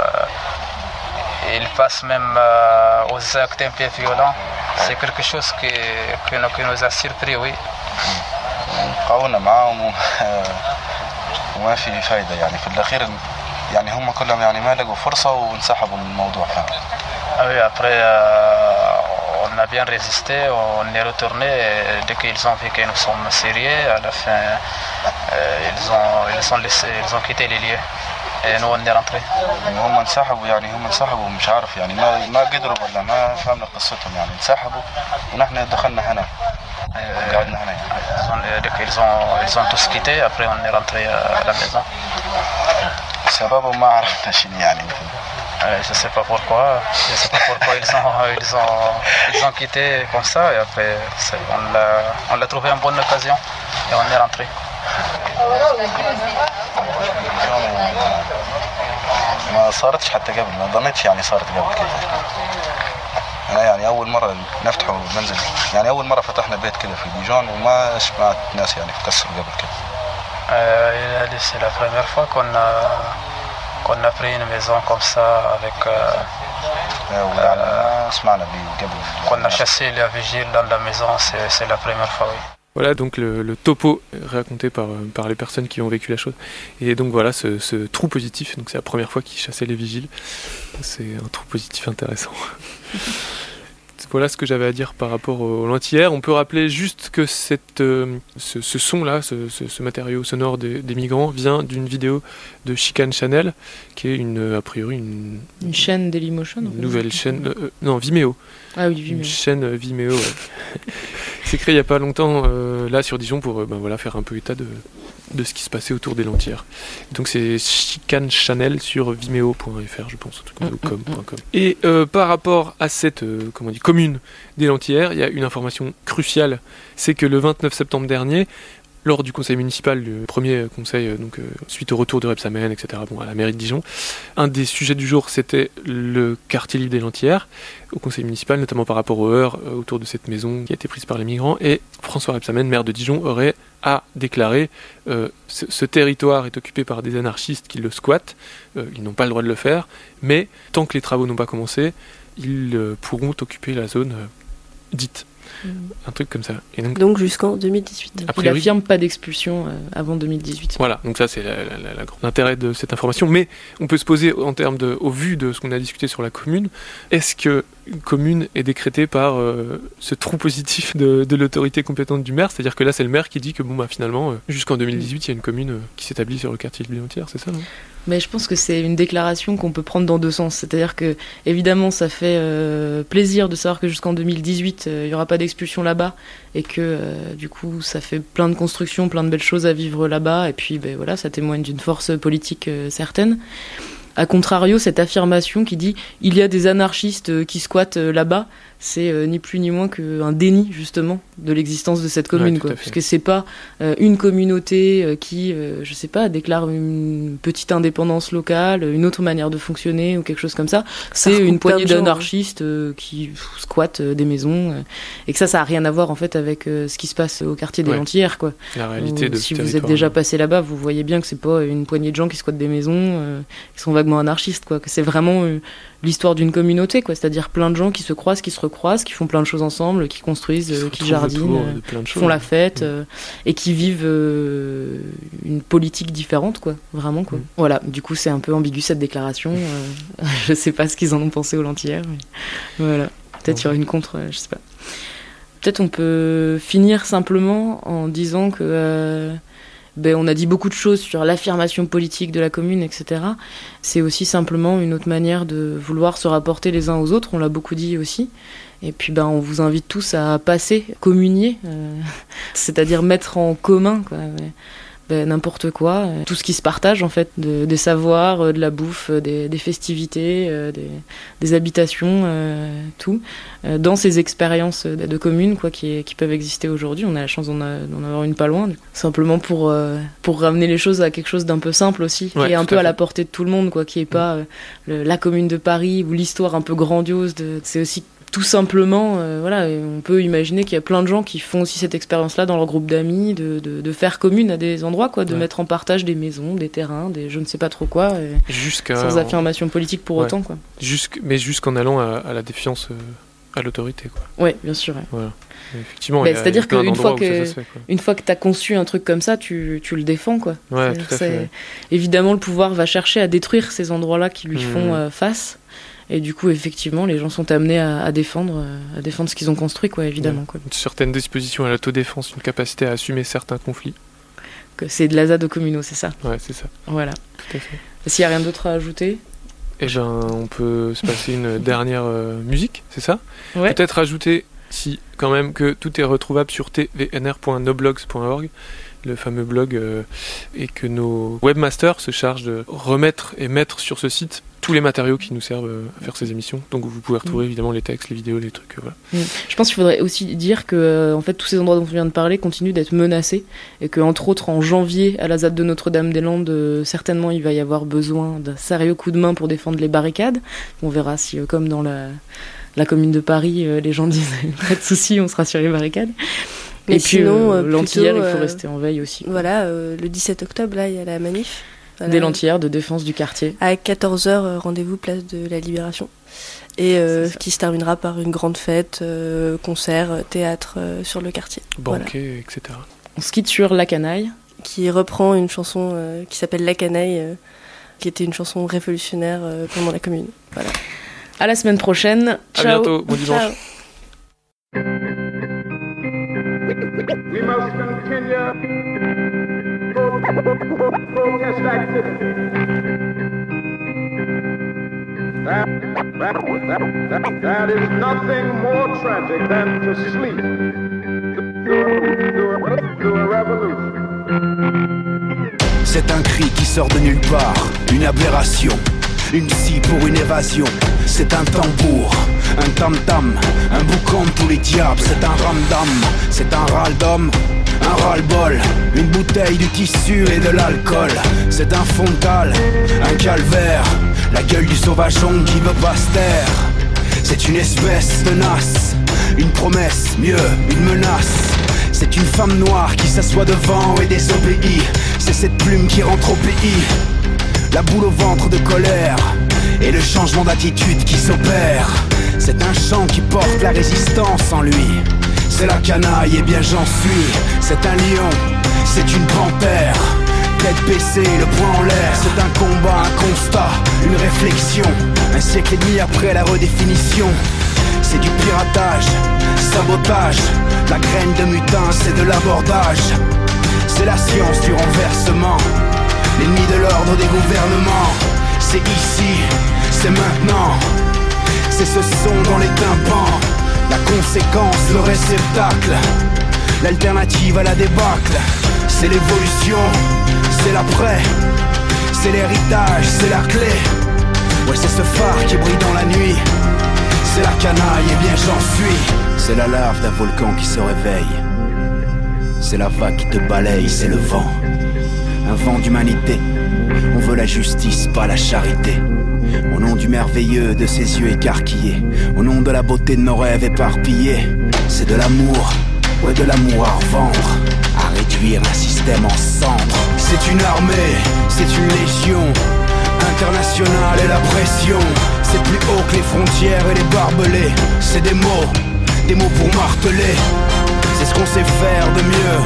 il passe même aux actes un peu violents. C'est quelque chose qui nous a surpris, oui. قاومنا معاهم وما في فايدة يعني في الأخير يعني هم كلهم يعني ما لقوا فرصة وانسحبوا من الموضوع. Ah oui, après on a bien résisté, on est retourné et dès qu'ils ont vu que nous sommes sérieux, à la fin ils ont quitté les lieux et nous on est rentrés. هم انسحبوا يعني هم انسحبوا مش عارف يعني ما قدروا ولا ما فهمنا قصتهم يعني انسحبوا ونحن دخلنا هنا قعدنا هنا. Ils ont tous quitté, après on est rentré à la maison. سببهم ما عرفنا شنو يعني. Je sais pas pourquoi ils ont quitté comme ça et après on l'a trouvé en bonne occasion et on est rentré. ما صارتش حتى قبل ما ظنيتش يعني صارت قبل كده. أنا يعني أول مرة نفتحوا منزل يعني أول مرة فتحنا بيت كده في ديجون وما سمعت ناس يعني كسروا قبل كده. C'est la première fois qu'on a pris une maison comme ça avec qu'on a chassé les vigiles dans la maison, c'est la première fois, oui. Voilà donc le topo raconté par les personnes qui ont vécu la chose. Et donc voilà ce trou positif, donc c'est la première fois qu'ils chassaient les vigiles. C'est un trou positif intéressant. Voilà ce que j'avais à dire par rapport au Lentillère. On peut rappeler juste que ce son-là, ce matériau sonore des migrants vient d'une vidéo de Chicane Channel, qui est a priori une chaîne Dailymotion. Une nouvelle chaîne, non Vimeo. Ah oui, Vimeo. Une chaîne Vimeo. Ouais. C'est créé il n'y a pas longtemps là sur Dijon pour faire un peu état de ce qui se passait autour des Lentillères. Donc c'est Chicane Channel sur vimeo.fr je pense, .com. Et par rapport à cette commune des Lentillères, il y a une information cruciale, c'est que le 29 septembre dernier, lors du conseil municipal, le premier conseil, suite au retour de Rebsamen, etc., à la mairie de Dijon, un des sujets du jour, c'était le quartier libre des Lentillères, au conseil municipal, notamment par rapport aux heurts autour de cette maison qui a été prise par les migrants, et François Rebsamen, maire de Dijon, a déclaré ce territoire est occupé par des anarchistes qui le squattent, ils n'ont pas le droit de le faire, mais tant que les travaux n'ont pas commencé, ils pourront occuper la zone dite. Un truc comme ça. Et donc jusqu'en 2018. Il affirme pas d'expulsion avant 2018. Voilà, donc ça c'est l'intérêt de cette information. Mais on peut se poser au vu de ce qu'on a discuté sur la commune, est-ce que une commune est décrétée par ce trou positif de l'autorité compétente du maire? C'est-à-dire que là c'est le maire qui dit que finalement jusqu'en 2018 il y a une commune qui s'établit sur le quartier de Lentillères, c'est ça, non? Mais je pense que c'est une déclaration qu'on peut prendre dans deux sens. C'est-à-dire que, évidemment, ça fait plaisir de savoir que jusqu'en 2018, il n'y aura pas d'expulsion là-bas et que, du coup, ça fait plein de constructions, plein de belles choses à vivre là-bas. Et puis, voilà, ça témoigne d'une force politique certaine. A contrario, cette affirmation qui dit « il y a des anarchistes qui squattent là-bas », c'est ni plus ni moins qu'un déni, justement, de l'existence de cette commune. Ouais, puisque c'est pas une communauté qui, je sais pas, déclare une petite indépendance locale, une autre manière de fonctionner ou quelque chose comme ça. C'est une poignée d'anarchistes qui squattent des maisons. Et que ça a rien à voir, en fait, avec ce qui se passe au quartier des Lentillères, quoi. La réalité si vous êtes déjà passé là-bas, vous voyez bien que c'est pas une poignée de gens qui squattent des maisons, qui sont vaguement anarchistes, quoi. Que c'est vraiment l'histoire d'une communauté, quoi. C'est-à-dire plein de gens qui se croisent, qui se recroisent, qui font plein de choses ensemble, qui construisent, qui jardinent, font la fête, et qui vivent une politique différente, quoi. Vraiment, quoi. Voilà. Du coup, c'est un peu ambigu cette déclaration. Je sais pas ce qu'ils en ont pensé aux Lentillères, mais voilà. Peut-être il y aura une contre, je sais pas. Peut-être on peut finir simplement en disant que on a dit beaucoup de choses sur l'affirmation politique de la commune, etc. C'est aussi simplement une autre manière de vouloir se rapporter les uns aux autres, on l'a beaucoup dit aussi. Et puis on vous invite tous à passer, communier, c'est-à-dire mettre en commun, quoi, n'importe quoi, tout ce qui se partage en fait, des savoirs, de la bouffe, des festivités, des habitations, tout, dans ces expériences de communes quoi, qui peuvent exister aujourd'hui. On a la chance d'en avoir une pas loin, simplement pour ramener les choses à quelque chose d'un peu simple aussi, qui est un peu à la portée de tout le monde, quoi, qui est pas la commune de Paris ou l'histoire un peu grandiose. C'est aussi tout simplement, on peut imaginer qu'il y a plein de gens qui font aussi cette expérience-là dans leur groupe d'amis, de faire commune à des endroits, quoi, de mettre en partage des maisons, des terrains, des je ne sais pas trop quoi, sans affirmation politique pour autant, quoi. Mais jusqu'en allant à la défiance à l'autorité, quoi. Ouais, bien sûr. Ouais. Voilà. Effectivement, c'est-à-dire qu'une fois que tu as conçu un truc comme ça, tu le défends, quoi. Ouais, tout à fait. Évidemment, le pouvoir va chercher à détruire ces endroits-là qui lui font face. Et du coup, effectivement, les gens sont amenés à défendre ce qu'ils ont construit, quoi, évidemment. Quoi. Une certaine disposition à l'autodéfense, une capacité à assumer certains conflits. Que c'est de la ZAD au communaux, c'est ça ? Ouais, c'est ça. Voilà. Tout à fait. S'il n'y a rien d'autre à ajouter ? Eh bien, on peut se passer une dernière musique, c'est ça ? Ouais. Peut-être ajouter, quand même, que tout est retrouvable sur tvnr.noblogs.org, le fameux blog, et que nos webmasters se chargent de remettre et mettre sur ce site tous les matériaux qui nous servent à faire ces émissions. Donc vous pouvez retrouver évidemment les textes, les vidéos, les trucs. Voilà. Je pense qu'il faudrait aussi dire que en fait, tous ces endroits dont on vient de parler continuent d'être menacés et qu'entre autres en janvier à la ZAD de Notre-Dame-des-Landes, certainement il va y avoir besoin d'un sérieux coup de main pour défendre les barricades. On verra si comme dans la commune de Paris, les gens disent pas de soucis, on sera sur les barricades. Mais et puis sinon, l'Antillère, il faut rester en veille aussi. Voilà, le 17 octobre, là, il y a la manif. Voilà. Des Lentillères de défense du quartier. À 14h, rendez-vous place de la Libération. Et qui se terminera par une grande fête, concert, théâtre sur le quartier. Banquet, voilà. etc. On se quitte sur La Canaille. Qui reprend une chanson qui s'appelle La Canaille, qui était une chanson révolutionnaire pendant la Commune. Voilà. À la semaine prochaine. Ciao. À bientôt. Bon dimanche. Ciao. We must continue protest activity. That is nothing more tragic than to sleep through a revolution. C'est un cri qui sort de nulle part, une aberration, une scie pour une évasion. C'est un tambour, un tam-tam, un boucan de tous les diables. C'est un ramdam, c'est un râle d'homme, un ras-le-bol, une bouteille de tissu et de l'alcool. C'est un fond de cale, un calvaire, la gueule du sauvageon qui veut pas se taire. C'est une espèce tenace, une promesse, mieux, une menace. C'est une femme noire qui s'assoit devant et désobéit. C'est cette plume qui rentre au pays, la boule au ventre de colère et le changement d'attitude qui s'opère. C'est un chant qui porte la résistance en lui. C'est la canaille et bien j'en suis. C'est un lion, c'est une panthère, tête baissée, le poing en l'air. C'est un combat, un constat, une réflexion. Un siècle et demi après la redéfinition. C'est du piratage, sabotage, la graine de mutin, c'est de l'abordage. C'est la science du renversement, l'ennemi de l'ordre des gouvernements. C'est ici, c'est maintenant, c'est ce son dans les tympans. La conséquence, le réceptacle, l'alternative à la débâcle. C'est l'évolution, c'est l'après, c'est l'héritage, c'est la clé. Ouais, c'est ce phare qui brille dans la nuit. C'est la canaille et bien j'en suis. C'est la lave d'un volcan qui se réveille. C'est la vague qui te balaye, c'est le vent. Un vent d'humanité. On veut la justice, pas la charité. Au nom du merveilleux de ses yeux écarquillés, au nom de la beauté de nos rêves éparpillés. C'est de l'amour, ouais de l'amour à revendre, à réduire un système en cendres. C'est une armée, c'est une légion internationale et la pression. C'est plus haut que les frontières et les barbelés. C'est des mots pour marteler. C'est ce qu'on sait faire de mieux.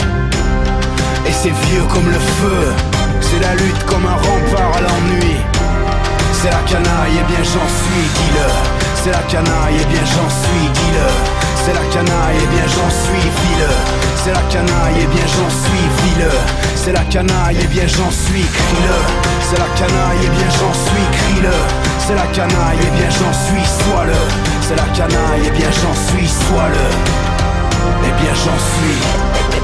Et c'est vieux comme le feu. C'est la lutte comme un rempart à l'ennui. C'est la canaille et bien j'en suis, dis-le. C'est la canaille et bien j'en suis, dis-le. C'est la canaille et bien j'en suis, vis-le. C'est la canaille et bien j'en suis, vis-le. C'est la canaille et bien j'en suis, crie-le. C'est la canaille et bien j'en suis, crie-le. C'est la canaille et bien j'en suis, sois-le. C'est la canaille et bien j'en suis, sois-le. Et bien j'en suis.